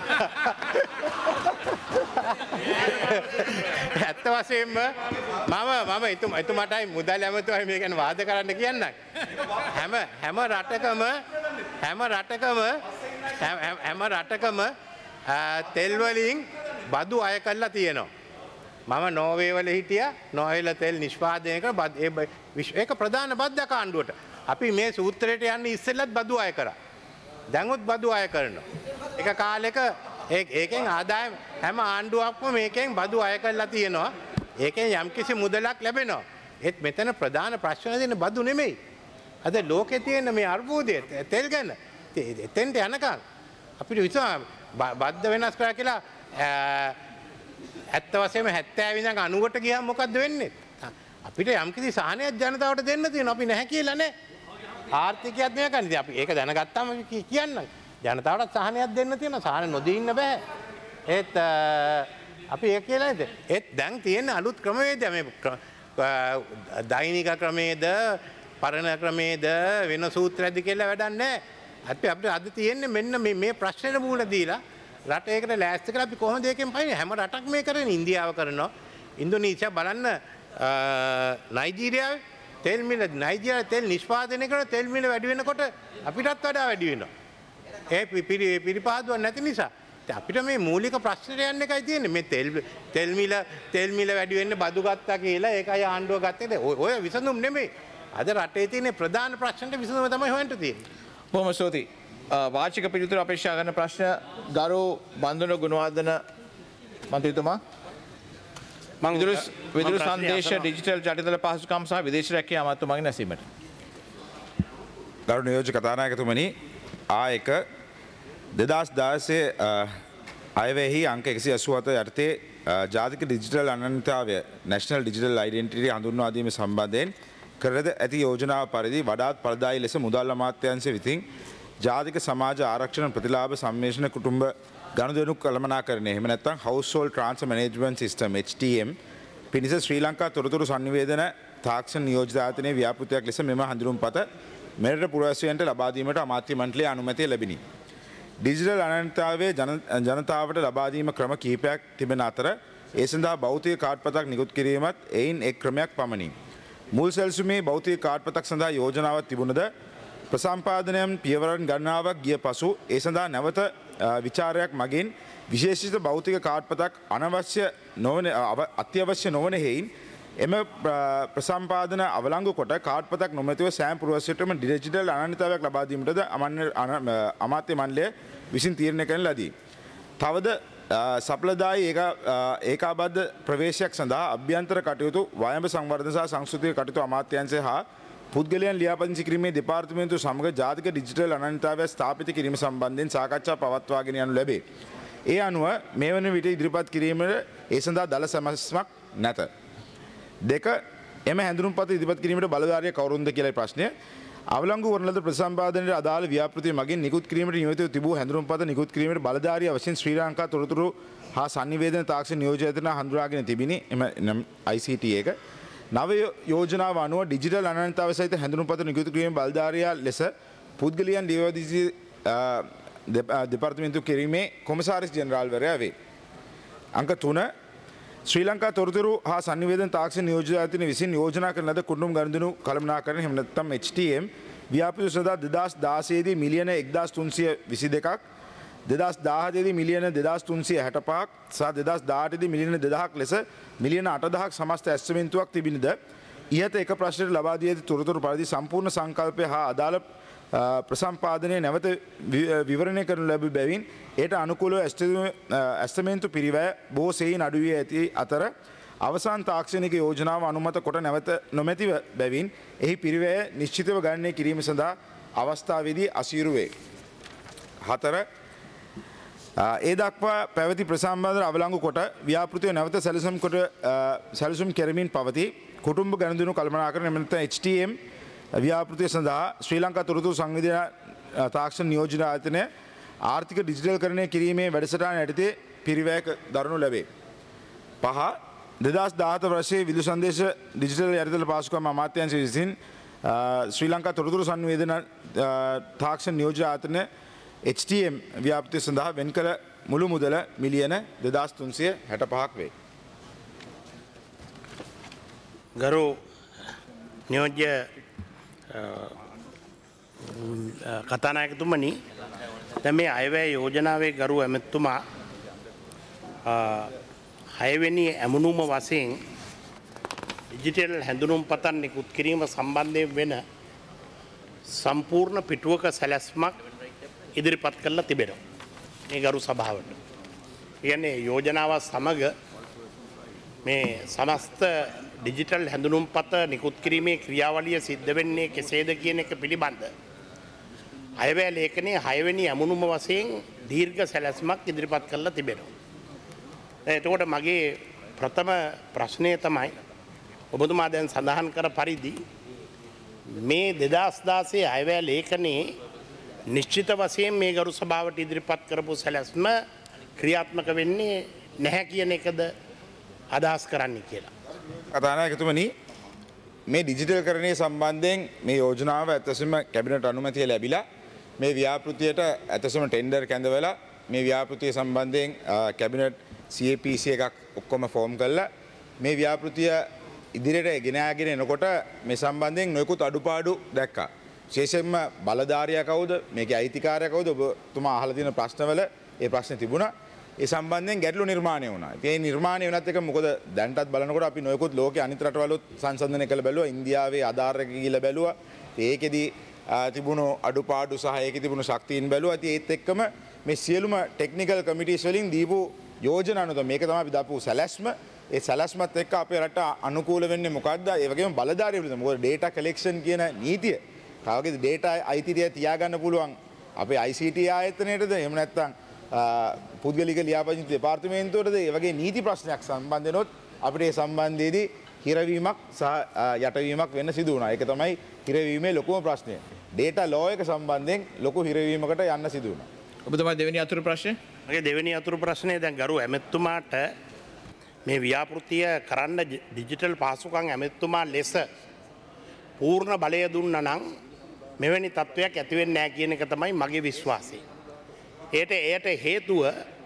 I: ඇත්ත වශයෙන්ම මම එතුමාටයි මුදල් ඇමතුමයි මේ ගැන වාද කරන්න කියන්නම්. හැම රටකම තෙල් වලින් බදු අය කරලා තියෙනවා. මම නෝර්වේ වල හිටියා. නෝර්වේල තෙල් නිෂ්පාදනය කරන ඒක ප්‍රධාන බද්දක ආණ්ඩුවට. අපි මේ සූත්‍රයට යන්නේ ඉස්සෙල්ලත් බදු අය කරා. දැන්වත් බදු අය කරනවා. එක කාලෙක ඒකෙන් ආදායම හැම ආණ්ඩුවක්ම මේකෙන් බදු අය කරලා තියෙනවා. ඒකෙන් යම්කිසි මුදලක් ලැබෙනවා. ඒත් මෙතන ප්‍රධාන ප්‍රශ්න දෙන බදු නෙමෙයි. අද ලෝකේ තියෙන මේ අර්බුදය තෙල් ගැන එතෙන්ට යනකම් අපිට විශ්වාස බද්ද වෙනස් කරා කියලා ඇත්ත වශයෙන්ම 70 ඉඳන් 90ට ගියාම මොකද්ද වෙන්නේ? අපිට යම්කිසි සහනයක් ජනතාවට දෙන්න තියෙනවා. අපි නැහැ කියලා නෑ. ආර්ථිකයත් මේ කන්නේ. අපි ඒක දැනගත්තාම කියන්නම්. ජනතාවට සහනයක් දෙන්න තියෙනවා. සහන නොදී ඉන්න බෑ. ඒත් අපි ඒක කියලා නේද? ඒත් දැන් තියෙන අලුත් ක්‍රමවේදය මේ දෛනික ක්‍රමේද පරණ ක්‍රමේද වෙන සූත්‍රයක්ද කියලා වැඩක් නැහැ. අපිට අද තියෙන්නේ මෙන්න මේ ප්‍රශ්නෙට මුහුණ දීලා රට ඒකට ලෑස්ති කරලා අපි කොහොමද ඒකෙන් පයින්නේ? හැම රටක් මේ කරන්නේ. ඉන්දියාව කරනවා. ඉන්දුනීසියා බලන්න නයිජීරියාවේ තෙල් මිල නයිජීරියාවේ තෙල් නිෂ්පාදනය කරන තෙල් මිල වැඩි වෙනකොට අපිටත් වඩා වැඩි වෙනවා. ඒ පිරිපාදුවක් නැති නිසා අපිට මේ මූලික ප්‍රශ්නට යන්න එකයි තියෙන්නේ. මේ තෙල් මිල වැඩි වෙන්න බදු ගත්තා කියලා ඒකයි ආණ්ඩුව ගත්තේ. ඔය විසඳුම් නෙමෙයි. අද රටේ තියෙන ප්‍රධාන ප්‍රශ්නට විසඳුම තමයි හොයන්න තියෙන්නේ.
A: බොහොම ස්තුතියි. වාචික පිළිතුරු අපේක්ෂා කරන ප්‍රශ්න ගරු බන්දුන ගුණවර්ධන මන්ත්‍රීතුමා. විදුලි සංදේශ ඩිජිටල් ජටිල පහසුකම් සහ විදේශ රැකියා අමාත්‍යතුමාගෙන් ඇසීමට.
N: ගරු නියෝජ්‍ය කතානායකතුමනි ආයක 2016 අයවැහි අංක 187 යටතේ ජාතික ඩිජිටල් අනන්‍යතාවය නැෂනල් ඩිජිටල් අයිඩෙන්ටිටි හඳුන්වා දීම සම්බන්ධයෙන් කරද ඇති යෝජනාව පරිදි වඩාත් ඵලදායී ලෙස මුදල් අමාත්‍යාංශය විසින් ජාතික සමාජ ආරක්ෂණ ප්‍රතිලාභ සම්මේෂණ කුටුම්බ ගනුදෙනු කළමනාකරණය එහෙම නැත්නම් Household Transfer Management System HTM පිණිස ශ්‍රී ලංකා තොරතුරු සංනිවේදන තාක්ෂණ නියෝජිත ආයතනයේ ව්‍යාපෘතියක් ලෙස මෙම හඳුන්වපත මෙරට පුරවැසියන්ට ලබා දීමට අමාත්‍ය මණ්ඩලයේ අනුමැතිය ලැබිණි. ඩිජිටල් අනන්‍යතාවයේ ජනතාවට ලබා දීම ක්‍රම කිහිපයක් තිබෙන අතර ඒ සඳහා භෞතික කාඩ්පතක් නිකුත් කිරීමත් එයින් එක් ක්‍රමයක් පමණි. මුල් සැලසුමේ භෞතික කාඩ්පතක් සඳහා යෝජනාවක් තිබුණද ප්‍රසම්පාදනයන් පියවරන් ගණනාවක් ගිය පසු ඒ සඳහා නැවත විචාරයක් මගින් විශේෂිත භෞතික කාඩ්පතක් අත්‍යවශ්‍ය නොවන හේයින් එම ප්‍රසම්පාදන අවලංගු කොට කාඩ්පතක් නොමැතිව සෑම පුරවැසියෙකුටම ඩිජිටල් අනන්‍යතාවයක් ලබා දීමටද අමාත්‍ය මණ්ඩලය විසින් තීරණය කරන ලදී. තවද සප්ලදායි ඒකාබද්ධ ප්‍රවේශයක් සඳහා අභ්‍යන්තර කටයුතු වයඹ සංවර්ධන සහ සංස්කෘතික කටයුතු අමාත්‍යාංශය හා පුද්ගලයන් ලියාපදිංචි කිරීමේ දෙපාර්තමේන්තුව සමග ජාතික ඩිජිටල් අනන්‍යතාවය ස්ථාපිත කිරීම සම්බන්ධයෙන් සාකච්ඡා පවත්වාගෙන යනු ලැබේ. ඒ අනුව මේ වන විට ඉදිරිපත් කිරීමට ඒ සඳහා දළ සමස්මක් නැත. දෙක එම හැඳුනුම්පත ඉදිරිපත් කිරීමට බලධාරිය කවුරුන්ද කියලා ප්‍රශ්නය. අවලංගු වන ලද ප්‍රසම්පාදනයේ අදාළ ව්‍යාපෘතිය මගින් නිකුත් කිරීමට නියමිතව තිබූ හැඳුනුම්පත නිකුත් කිරීමට බලධාරියා වශයෙන් ශ්‍රී ලංකා තොරතුරු හා sannivedana තාක්ෂණ නියෝජිතයන් හඳුනාගෙන තිබිනි. එම ICT එක නව යෝජනාව අනුව ඩිජිටල් අනන්‍යතාවය සහිත හැඳුනුම්පත නිකුත් කිරීමේ බලධාරියා ලෙස පුද්ගලයන් දිවදිසි දෙපාර්තමේන්තු කිරීමේ කොමසාරිස් ජෙනරාල්වරයා වේ. අංක 3 ශ්‍රී ලංකා තොරතුරු හා sannivedana තාක්ෂණ නියෝජිතයන් විසින් යෝජනා කරන ලද කුණුම් ගනුදෙනු කළමනාකරණ එහෙම නැත්නම් HTM ව්‍යාපෘති සඳහා 2016 දී මිලියන 1322ක් 2017 දී මිලියන 2365ක් සහ 2018 දී මිලියන 2000ක් ලෙස මිලියන 8000ක් සමස්ත ඇස්තමේන්තුවක් තිබිනිද ඉහත එක ප්‍රශ්නයට ලබා දී ඇති තොරතුරු පරිදි සම්පූර්ණ සංකල්පය හා අදාළ ප්‍රසම්පාදනය නැවත විවරණය කරනු ලැබූ බැවින් එයට අනුකූලව ඇස්තමේන්තු පිරිවැය බොහෝ සෙයින් අඩු වී ඇති අතර අවසාන තාක්ෂණික යෝජනාව අනුමත කොට නැවත නොමැතිව බැවින් එහි පිරිවැය නිශ්චිතව ගණනය කිරීම සඳහා අවස්ථාවේදී අසීරු වේ. 4 ඒ දක්වා පැවති ප්‍රසම්පාදන අවලංගු කොට ව්‍යාපෘතිය නැවත සැලසුම් කෙරමින් පවතී. කුටුම්බ ගනුදෙනු කළමනාකරණ නැත්නම් HTM ව්‍යාපෘතිය සඳහා ශ්‍රී ලංකා තොරතුරු සංවිධාන තාක්ෂණ නියෝජන ආයතනය ආර්ථික ඩිජිටල්කරණය කිරීමේ වැඩසටහන යටතේ පිරිවැය දරනු ලැබේ. 5 2017 වර්ෂයේ විදුලි සංදේශ ඩිජිටල් යටිතල පාසුකම් අමාත්‍යාංශය විසින් ශ්‍රී ලංකා තොරතුරු සංවේදන තාක්ෂණ නියෝජන ආයතනය HTM ව්‍යාපෘතිය සඳහා වෙන් කළ මුළු මුදල මිලියන 2365ක් වේ.
O: ගරු නියෝජ්‍ය කතානායකතුමනි, දැන් මේ අයවැය යෝජනාවේ ගරු ඇමතුමා 6 වෙනි ඇමුණුම වශයෙන් ඩිජිටල් හැඳුනුම්පතක් නිකුත් කිරීම සම්බන්ධයෙන් වෙන සම්පූර්ණ පිටුවක සැලැස්මක් ඉදිරිපත් කරලා තිබෙනවා මේ ගරු සභාවට. කියන්නේ යෝජනාව සමග මේ සමස්ත ඩිජිටල් හැඳුනුම්පත නිකුත් කිරීමේ ක්‍රියාවලිය සිද්ධ වෙන්නේ කෙසේද කියන එක පිළිබඳ අයවැය ලේඛනයේ 6 වෙනි ඇමුණුම වශයෙන් දීර්ඝ සැලැස්මක් ඉදිරිපත් කරලා තිබෙනවා. එතකොට මගේ ප්‍රථම ප්‍රශ්නය තමයි ඔබතුමා දැන් සඳහන් කර පරිදි මේ 2016 අයවැය ලේඛනයේ නිශ්චිත වශයෙන් මේ ගරු සභාවට ඉදිරිපත් කරපු සැලැස්ම ක්‍රියාත්මක වෙන්නේ නැහැ කියන එකද අදහස් කරන්නේ කියලා.
N: කතානායකතුමනි, මේ ඩිජිටල්කරණය සම්බන්ධයෙන් මේ යෝජනාව ඇත්තටම කැබිනට් අනුමැතිය ලැබිලා මේ ව්‍යාපෘතියට ඇත්තටම ටෙන්ඩර් කැඳවලා මේ ව්‍යාපෘතිය සම්බන්ධයෙන් කැබිනට් CAPC එකක් ඔක්කොම ෆෝම් කළා. මේ ව්‍යාපෘතිය ඉදිරියට ගෙන ආගෙන එනකොට මේ සම්බන්ධයෙන් නොයෙකුත් අඩුපාඩු දැක්කා. විශේෂයෙන්ම බලධාරියා කවුද, මේකේ අයිතිකාරයා කවුද, ඔබතුමා අහලා තියෙන ප්‍රශ්නවල ඒ ප්‍රශ්න තිබුණා. ඒ සම්බන්ධයෙන් ගැටලු නිර්මාණය වුණා. ඒ නිර්මාණය වෙනත් එක මොකද දැන්ටත් බලනකොට අපි නොයෙකුත් ලෝකයේ අනිත් රටවලුත් සංසන්දනය කළ බැලුවා. ඉන්දියාවේ ආධාර එක ගිහිල්ලා බැලුවා. ඒකෙදි තිබුණු අඩුපාඩු සහ ඒකේ තිබුණු ශක්තියින් බැලුවා. ඉතින් ඒත් එක්කම මේ සියලුම ටෙක්නිකල් කමිටිස් වලින් දීපු යෝජනා අනුව මේක තමයි අපි දාපු සැලැස්ම. ඒ සැලැස්මත් එක්ක අපේ රට අනුකූල වෙන්නේ මොකද්ද? ඒ වගේම බලධාරීවරුද මොකද ඩේටා කලෙක්ෂන් කියන නීතිය කාවගේ ඩේටා අයිතිය තියාගන්න පුළුවන් අපේ ICT ආයතනයේද එහෙම නැත්නම් පුද්ගලික ලියාපදිංචි දෙපාර්තමේන්තුවටද ඒ වගේ නීති ප්‍රශ්නයක් සම්බන්ධ වෙනොත් අපිට ඒ සම්බන්ධයේදී හිරවීමක් සහ යටවීමක් වෙන්න සිදු වුණා. ඒක තමයි හිරවීමේ ලොකුම ප්‍රශ්නය. ඩේටා ලෝ එක සම්බන්ධයෙන් ලොකු හිරවීමකට යන්න සිදු වුණා.
A: ඔබතුමා දෙවෙනි අතුරු ප්‍රශ්නය?
O: මගේ දෙවෙනි අතුරු ප්‍රශ්නය දැන් ගරු ඇමතුමාට මේ ව්‍යාපෘතිය කරන්න ඩිජිටල් පාසුකම් ඇමතුමා ලෙස පූර්ණ බලය දුන්නා නම් මෙවැනි තත්ත්වයක් ඇති වෙන්නේ නැහැ කියන එක තමයි මගේ විශ්වාසය. එයට හේතුව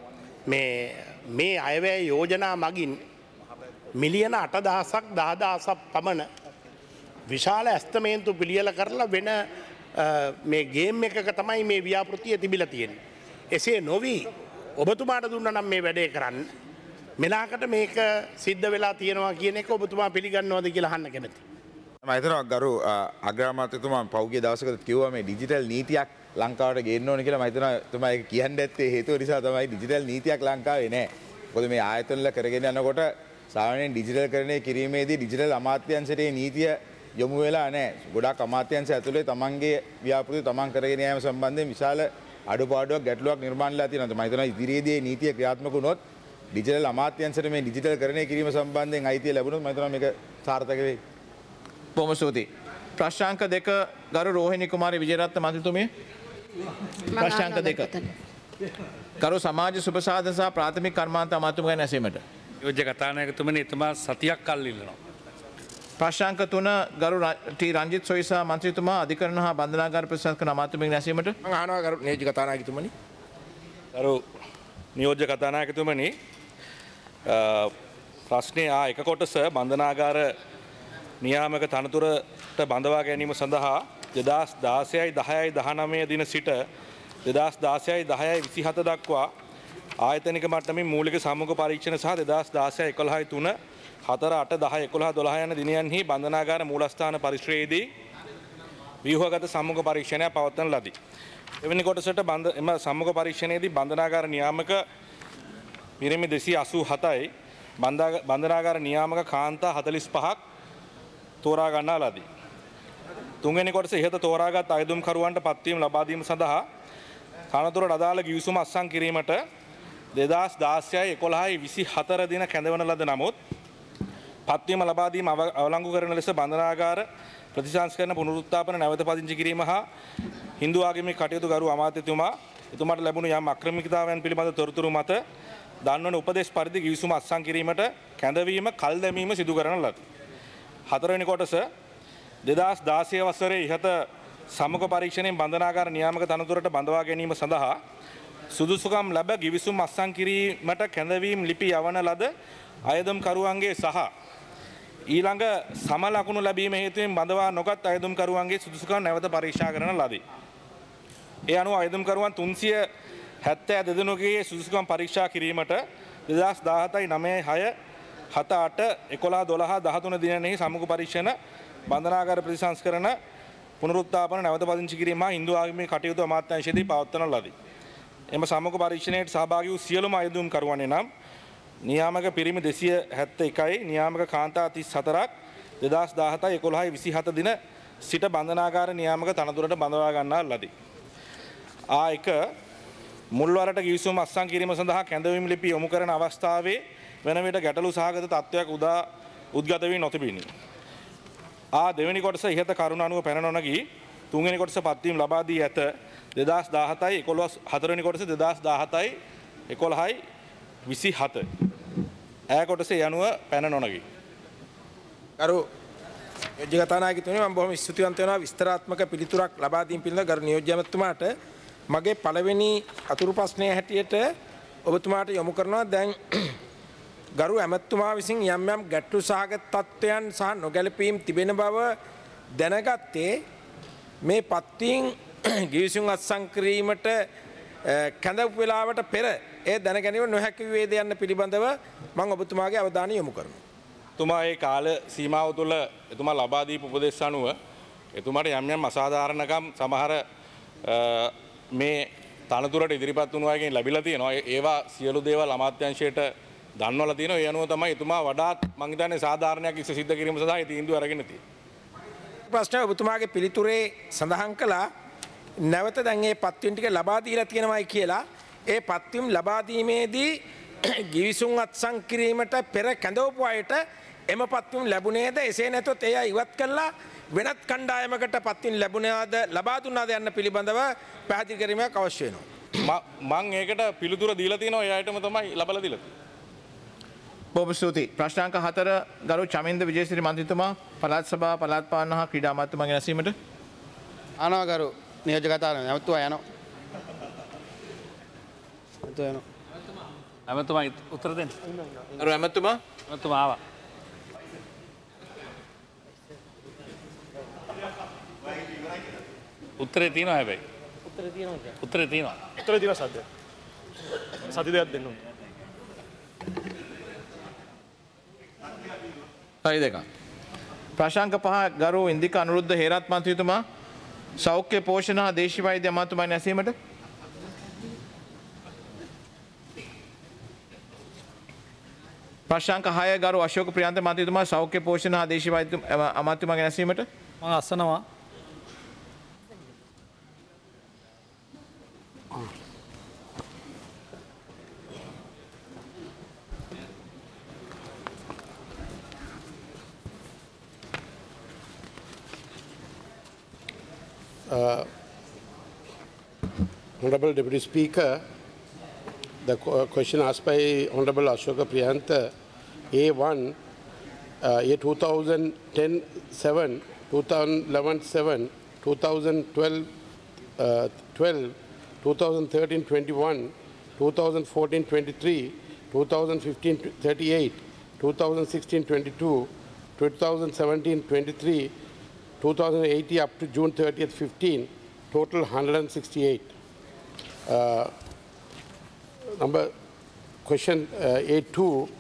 O: මේ අයවැය යෝජනා මගින් මිලියන 8,000ක් 10,000ක් පමණ විශාල ඇස්තමේන්තු පිළියෙල කරලා වෙන මේ ගේම් එකක තමයි මේ ව්‍යාපෘතිය තිබිලා තියෙන්නේ. එසේ නොවි ඔබතුමාට දුන්නා නම් මේ වැඩේ කරන්න මෙලාකට මේක සිද්ධ වෙලා තියෙනවා කියන එක ඔබතුමා පිළිගන්නවද කියලා අහන්න කැමතියි.
N: මම හිතනවා ගරු අග්‍රාමාත්‍යතුමා පෞද්ගලික දවසකට කිව්වා මේ ඩිජිටල් නීතියක් ලංකාවට ගේන්න ඕනේ කියලා. මම හිතනවා තුමා ඒක කියන්න ඇත්තේ හේතුව නිසා තමයි ඩිජිටල් නීතියක් ලංකාවේ නැහැ. මොකද මේ ආයතනවල කරගෙන යනකොට සාමාන්‍යයෙන් ඩිජිටල්කරණය කිරීමේදී ඩිජිටල් අමාත්‍යාංශයේ නීතිය යොමු වෙලා නැහැ. ගොඩාක් අමාත්‍යාංශ ඇතුලේ තමන්ගේ ව්‍යාපෘති තමන් කරගෙන යාම සම්බන්ධයෙන් විශාල අඩුපාඩුවක් ගැටලුවක් නිර්මාණයලා තියෙනවා. මම හිතනවා ඉදිරියේදී මේ නීතිය ක්‍රියාත්මක වුණොත් ඩිජිටල් අමාත්‍යාංශයට මේ ඩිජිටල්කරණය කිරීම සම්බන්ධයෙන් අයිතිය ලැබුණොත් මම හිතනවා මේක සාර්ථක වෙයි.
A: බොහොම ස්තුතියි. ප්‍රශ්නාංක 2 ගරු රෝහිණි කුමාරී විජේරත්න මන්ත්‍රීතුමිය. ප්‍රශ්නාංක 2 ගරු සමාජ සුබසාධන සහ ප්‍රාථමික කර්මාන්ත අමාත්‍යතුමා ගැන ඇසීමට.
B: නියෝජ්‍ය කතානායකතුමනි එතුමා සතියක් කල් ඉල්ලනවා.
A: ප්‍රශ්නාංක 3 ගරු ටී රංජිත් සොයිසා මන්ත්‍රීතුමා අධිකරණ හා බන්ධනාගාර ප්‍රතිසංස්කරණ අමාත්‍යතුමා ගැන ඇසීමට.
P: මම අහනවා ගරු නියෝජ්‍ය කතානායකතුමනි.
Q: ගරු නියෝජ්‍ය කතානායකතුමනි ප්‍රශ්නය එක කොටස බන්ධනාගාර නියාමක තනතුරට බඳවා ගැනීම සඳහා 2016-10-19 දින සිට 2016-10-27 දක්වා ආයතනික මට්ටමින් මූලික සම්මුඛ පරීක්ෂණ සහ 2016-11-3 4-8-10-11-12 යන දිනයන්හි බන්ධනාගාර මූලස්ථාන පරිශ්‍රයේදී ව්‍යුහගත සම්මුඛ පරීක්ෂණයක් පවත්වන ලදී. එවැනි කොටසට එම සම්මුඛ පරීක්ෂණයේදී බන්ධනාගාර නියාමක පිරිමි 287යි බන්ධනාගාර නියාමක කාන්තා 45ක් තෝරා ගන්නා ලදී. තුන්වෙනි කොටස ඉහත තෝරාගත් අයදුම්කරුවන්ට පත්වීම ලබා දීම සඳහා තනතුරට අදාළ ගිවිසුම අත්සන් කිරීමට 2016-11-24 දින කැඳවන ලද නමුත් පත්වීම ලබා දීම අවලංගු කරන ලෙස බන්ධනාගාර ප්‍රතිසංස්කරණ පුනරුත්ථාපන නැවත පදිංචි කිරීම හා හින්දු ආගමික කටයුතු ගරු අමාත්‍යතුමා එතුමාට ලැබුණු යම් අක්‍රමිකතාවයන් පිළිබඳ තොරතුරු මත දන්වන උපදේශ පරිදි ගිවිසුම අත්සන් කිරීමට කැඳවීම කල් දැමීම සිදු කරන ලදී. හතරවෙනි කොටස 2016 වසරේ ඉහත සම්මුඛ පරීක්ෂණයෙන් බන්ධනාගාර නියාමක තනතුරට බඳවා ගැනීම සඳහා සුදුසුකම් ලැබ ගිවිසුම් අත්සන් කිරීමට කැඳවීම් ලිපි යවන ලද අයදුම්කරුවන්ගේ සහ ඊළඟ සම ලකුණු ලැබීම හේතුවෙන් බඳවා නොගත් අයදුම්කරුවන්ගේ සුදුසුකම් නැවත පරීක්ෂා කරන ලදී. ඒ අනුව අයදුම්කරුවන් 372 දෙනෙකුගේ සුදුසුකම් පරීක්ෂා කිරීමට 2017-9-6 7-8-11-12-13 දිනයෙහි සම්මුඛ පරීක්ෂණ බන්ධනාගාර ප්‍රතිසංස්කරණ පුනරුත්ථාපන නැවත පදිංචි කිරීම හා හින්දු ආගමික කටයුතු අමාත්‍යාංශයේදී පවත්වන ලදී. එම සම්මුඛ පරීක්ෂණයට සහභාගී වූ සියලුම අයදුම්කරුවන් නම් නියාමක පිරිමි 271යි නියාමක කාන්තා 34ක් 2017-11-27 දින සිට බන්ධනාගාර නියාමක තනතුරට බඳවා ගන්නා ලදී. ආ1 මුල්වරට ගිවිසුම අත්සන් කිරීම සඳහා කැඳවීම් ලිපි යොමු කරන අවස්ථාවේ වෙන විට ගැටලු සහගත තත්ත්වයක් උද්ගත වී නොතිබිණි. දෙවෙනි කොටස ඉහත කරුණ අනුව පැන නොනගී තුන්වෙනි කොටස පත්වීම් ලබා දී ඇත 2017-11 හතරවෙනි කොටස 2017-11-27 ඈ කොටස යනුව පැන නොනගී.
P: ගරු නියෝජ්‍ය කතානායකතුමනි මම බොහොම ස්තුතිවන්ත වෙනවා විස්තරාත්මක පිළිතුරක් ලබා දීම පිළිබඳ ගරු නියෝජ්‍ය ඇමතුමාට. මගේ පළවෙනි අතුරු ප්‍රශ්නය හැටියට ඔබතුමාට යොමු කරනවා දැන් ගරු ඇමතුමා විසින් යම් යම් ගැටලු සහගත තත්ත්වයන් සහ නොගැලපීම් තිබෙන බව දැනගත්තේ මේ පත්වීම් ගිවිසුම් අත්සන් කිරීමට කැඳවපු වෙලාවට පෙර ඒ දැන ගැනීම නොහැකි වේද යන්න පිළිබඳව මම ඔබතුමාගේ අවධානය යොමු කරනවා.
Q: එතුමා ඒ කාල සීමාව තුළ එතුමා ලබා දීපු උපදෙස් අනුව එතුමාට යම් යම් අසාධාරණකම් සමහර මේ තනතුරට ඉදිරිපත් වුණු අයගෙන් ලැබිලා තියෙනවා. ඒවා සියලු දේවල් අමාත්‍යාංශයට දන්වලා තියෙනවා. ඒ අනුව තමයි එතුමා වඩාත් මං හිතන්නේ සාධාරණයක් ඉස්ස සිද්ධ කිරීම සඳහා තීන්දුව අරගෙන තියෙන්නේ.
P: ප්‍රශ්න ඔබතුමාගේ පිළිතුරේ සඳහන් කළා නැවත දැන් මේ පත්වීම් ටික ලබා දීලා තියෙනවායි කියලා. ඒ පත්වීම් ලබා දීමේදී ගිවිසුම් අත්සන් කිරීමට පෙර කැඳවපු අයට එම පත්වීම් ලැබුණේද? එසේ නැත්නම් ඒ අය ඉවත් කළා වෙනත් කණ්ඩායමකට පත්වීම් ලැබුණාද ලබා දුන්නාද යන්න පිළිබඳව පැහැදිලි කිරීමක් අවශ්‍ය වෙනවා.
Q: මං ඒකට පිළිතුර දීලා තියෙනවා. ඒ අයටම තමයි ලබලා දීලා තියෙන්නේ.
A: බොහොම ස්තුතියි. ප්‍රශ්නාංක 4 ගරු චමින්ද විජේසිරි මන්ත්‍රීතුමා පළාත් සභාව පළාත් පාලන හා ක්‍රීඩා අමාත්‍යතුමාගෙන් ඇසීමට.
K: ආනවා ගරු නියෝජ්‍ය කතානායක ඇමතුමා යනවා.
B: ඇමතුමා උත්තර දෙන්න.
A: ගරු ඇමතුමා
B: ආවා. උත්තරේ තියෙනවා හැබැයි. උත්තරේ තියෙනවා.
R: උත්තරේ තියෙනවා සද්ද. සති දෙකක් දෙන්න ඕනේ.
A: හරි දෙක. ප්‍රශාංක 5 ගරු ඉන්දික අනුරුද්ධ හේරත් මන්ත්‍රීතුමා සෞඛ්‍ය පෝෂණ හා දේශීය වෛද්‍ය අමාත්‍යතුමාගෙන් ඇසීමට. ප්‍රශාංක 6 ගරු අශෝක ප්‍රියන්ත මන්ත්‍රීතුමා සෞඛ්‍ය පෝෂණ හා දේශීය වෛද්‍ය අමාත්‍යතුමාගෙන් ඇසීමට.
R: මම අසනවා.
S: Honorable Deputy Speaker, the question asked by Honorable Ashoka Priyantha, A1, year 2010-7, 2011-7, 2012-12, 2013-21, 2014-23, 2015-38, 2016-22, 2017-23, 2018 up to June 30th, 15, total 168. Number question A2,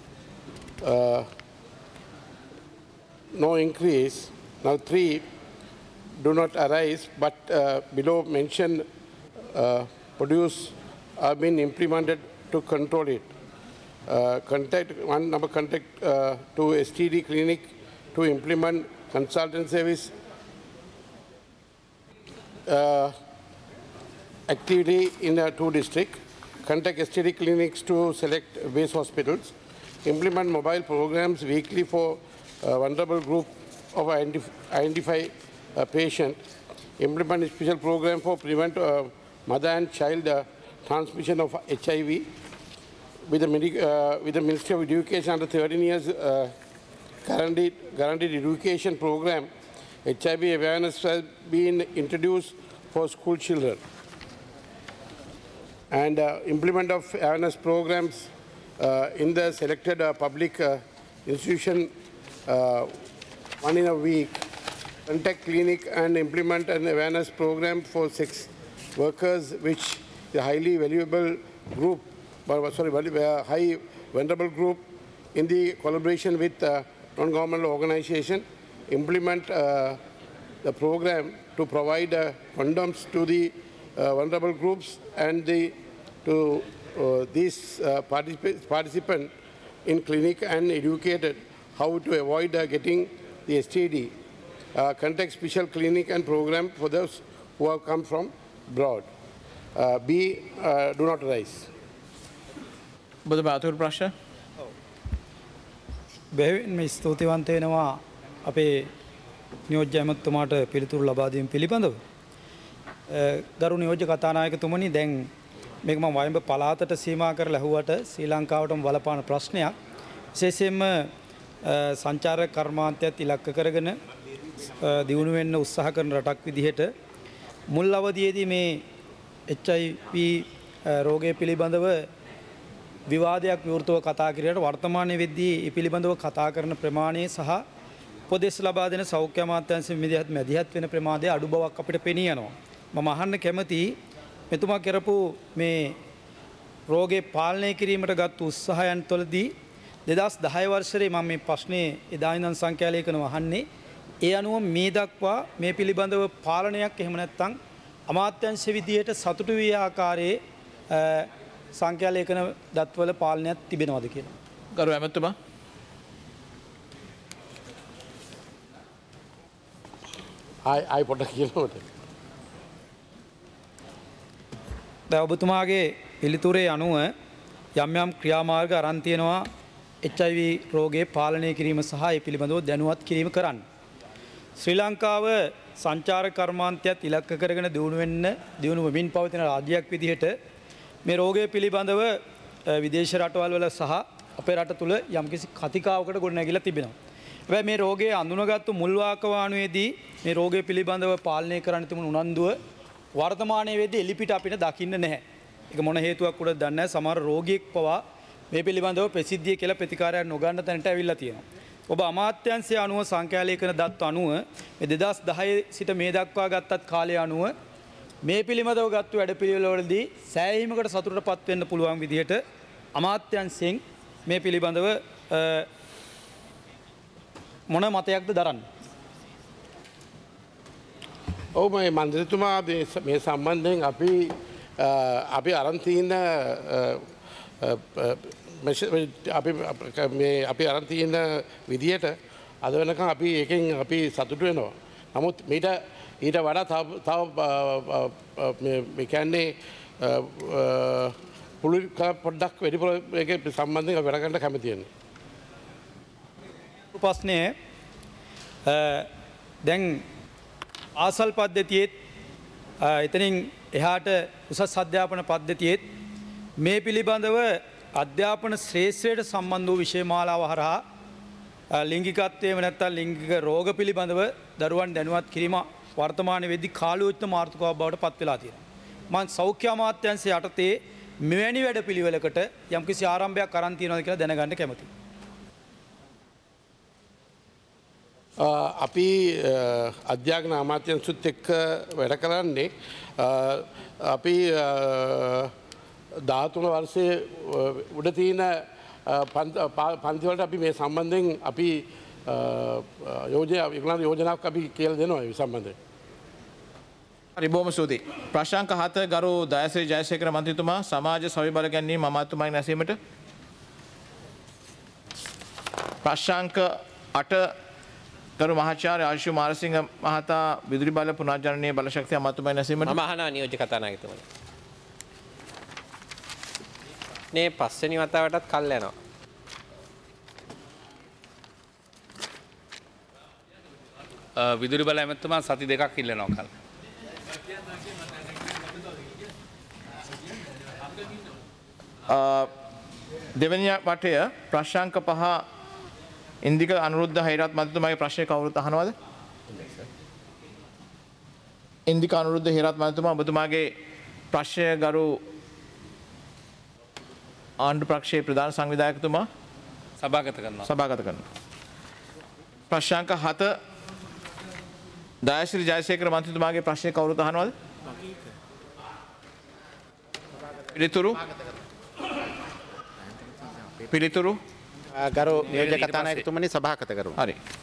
S: no increase. Now 3 do not arise, but below mentioned produce have been implemented to control it. Contact to STD clinic to implement consultant service activity in 2 districts. Contact STD clinics to select base hospitals. Implement mobile programs weekly for vulnerable group of identify patient. Implement a special program for prevent mother and child transmission of HIV. With the Ministry of Education under 13 years guaranteed education program, HIV awareness has been introduced for school children. And implement of awareness programs in the selected public institution 1 in a week. Contact clinic and implement an awareness program for sex workers, which is a highly valuable group, high vulnerable group, in the collaboration with non-governmental organization. Implement the program to provide condoms to the vulnerable groups and to these participants in clinic and educated how to avoid getting the STD. Contact special clinic and program for those who have come from abroad. B, do not rise.
A: බුදුබාතුර ප්‍රශ්න.
T: බෙහෙවින්ම ස්තුතිවන්ත වෙනවා අපේ නියෝජ්‍ය ඇමතුමාට පිළිතුරු ලබා දීම පිළිබඳව. ගරු නියෝජ්‍ය කතානායකතුමනි, දැන් මේක මම වයඹ පළාතට සීමා කරලා ඇහුවට ශ්‍රී ලංකාවටම බලපාන ප්‍රශ්නයක්. විශේෂයෙන්ම සංචාරක කර්මාන්තයත් ඉලක්ක කරගෙන දියුණු වෙන්න උත්සාහ කරන රටක් විදිහට මුල් අවධියේදී මේ HIV රෝගය පිළිබඳව විවාදයක් විවෘතව කතා කිරීමට වර්තමානයේ වෙද්දී ඒ පිළිබඳව කතා කරන ප්‍රමාණය සහ උපදෙස් ලබා දෙන සෞඛ්‍ය අමාත්‍යාංශ මැදිහත් වෙන ප්‍රමාණය අඩු බවක් අපිට පෙනී යනවා. මම අහන්න කැමතියි මෙතුමා කරපු මේ රෝගේ පාලනය කිරීමට ගත් උත්සාහයන් තුළදී 2010 වර්ෂයේ මම මේ ප්‍රශ්නේ එදා ඉඳන් සංඛ්‍යාලේඛනව අහන්නේ. ඒ අනුව මේ දක්වා මේ පිළිබඳව පාලනයක් එහෙම නැත්නම් අමාත්‍යාංශ විදියට සතුටු විය ආකාරයේ සංඛ්‍යාලේඛන දත්වල පාලනයක් තිබෙනවද කියලා.
A: ගරු ඇමතුමා.
S: ආයි පොඩ්ඩක් කියනකොට.
T: දැන් ඔබතුමාගේ පිළිතුරේ අනුව යම් යම් ක්‍රියාමාර්ග අරන් තියෙනවා HIV රෝගේ පාලනය කිරීම සහ ඒ පිළිබඳව දැනුවත් කිරීම කරන්න. ශ්‍රී ලංකාව සංචාර කර්මාන්තයත් ඉලක්ක කරගෙන දියුණු වෙමින් පවතින රාජ්‍යයක් විදිහට මේ රෝගය පිළිබඳව විදේශ රටවල් වල සහ අපේ රට තුල යම්කිසි කතිකාවකට ගොඩනැගිලා තිබෙනවා. හැබැයි මේ රෝගයේ අඳුනගත්තු මුල් වාකවානුවේදී මේ රෝගය පිළිබඳව පාලනය කරන්න තිබුණු උනන්දුව වර්තමානයේ වෙද්දී එලිපිට අපිට දකින්න නැහැ. ඒක මොන හේතුවක් උඩද දන්නේ නැහැ. සමහර රෝගියෙක් පවා මේ පිළිබඳව ප්‍රසිද්ධිය කියලා ප්‍රතිකාරයක් නොගන්න තැනට ඇවිල්ලා තියෙනවා. ඔබ අමාත්‍යාංශය අනුව සංඛ්‍යාලේඛන දත්ත අනුව මේ 2010 සිට මේ දක්වා ගත්තත් කාලය අනුව මේ පිළිබඳව ගත්තු වැඩපිළිවෙළවලදී සෑහීමකට සතුටටපත් වෙන්න පුළුවන් විදිහට අමාත්‍යාංශයෙන් මේ පිළිබඳව මොන මතයක්ද දරන්නේ?
S: ඔව් මේ මන්ත්‍රීතුමා මේ සම්බන්ධයෙන් අපි අරන් තියෙන අපි අරන් තියෙන විදියට අද වෙනකන් අපි එකෙන් අපි සතුටු වෙනවා. නමුත් ඊට වඩා තව මේ කියන්නේ පොඩ්ඩක් වැඩිපුර ඒක සම්බන්ධයෙන් වැඩ කරන්න කැමති වෙන්නේ.
T: ප්‍රශ්නය දැන් ආසල් පද්ධතියේ එතනින් එහාට උසස් අධ්‍යාපන පද්ධතියෙත් මේ පිළිබඳව අධ්‍යාපන ශ්‍රේෂ්ඨයට සම්බන්ධ වූ විෂය මාලාව හරහා ලිංගිකත්වයේම නැත්නම් ලිංගික රෝග පිළිබඳව දරුවන් දැනුවත් කිරීම වර්තමානයේ වෙද්දී කාලෝචිත මාතෘකාවක් බවට පත් වෙලා තියෙනවා. මම සෞඛ්‍ය අමාත්‍යාංශය යටතේ මෙවැනි වැඩපිළිවෙලකට යම්කිසි ආරම්භයක් අරන් තියනවාද කියලා දැනගන්න කැමතියි.
S: අපි අධ්‍යාපන අමාත්‍යංශුත් එක්ක වැඩ කරන්නේ අපි 13 වර්ෂයේ උඩ තියෙන පන්තිවලට අපි මේ සම්බන්ධයෙන් අපි යෝජනාවක් අපි කියලා දෙනවා මේ සම්බන්ධයෙන්.
A: හරි බොහොම ස්තුතියි. ප්‍රශ්නාංක 7 ගරු දයාසිරි ජයසේකර මන්ත්‍රීතුමා සමාජ සවිබල ගැනීම අමාත්‍යතුමාගෙන් නැසීමට. ප්‍රශ්නාංක 8 ගරු මහාචාර්ය ආශු මාරසිංහ මහතා විදුලි බල පුනර්ජනනීය බලශක්තිය අමාත්‍යතුමාගෙන් නැසීමට.
U: මම අහනවා නියෝජ්‍ය කතානායකතුමනි. මේ පස්වෙනි වතාවටත් කල් යනවා.
B: විදුලි බල ඇමතුමා සති දෙකක් ඉල්ලනවා කල්.
A: දෙවැනි වටය ප්‍රශ්නාංක 5 ඉන්දික අනුරුද්ධ හෛරත් මන්ත්‍රීතුමාගේ ප්‍රශ්නය කවුරුත් අහනවද? ඉන්දික අනුරුද්ධ හෛරත් මන්ත්‍රීතුමා ඔබතුමාගේ ප්‍රශ්නය ගරු ආණ්ඩු පක්ෂයේ ප්‍රධාන සංවිධායකතුමා
B: සභාගත කරනවා.
A: සභාගත කරනවා. ප්‍රශ්නාංක 7 දයාශ්‍රී ජයසේකර මන්ත්‍රීතුමාගේ ප්‍රශ්නය කවුරුත් අහනවද? පිළිතුරු
I: ගරු නියෝජ්‍ය කතානායකතුමනි සභාගත කරමු.
A: හරි.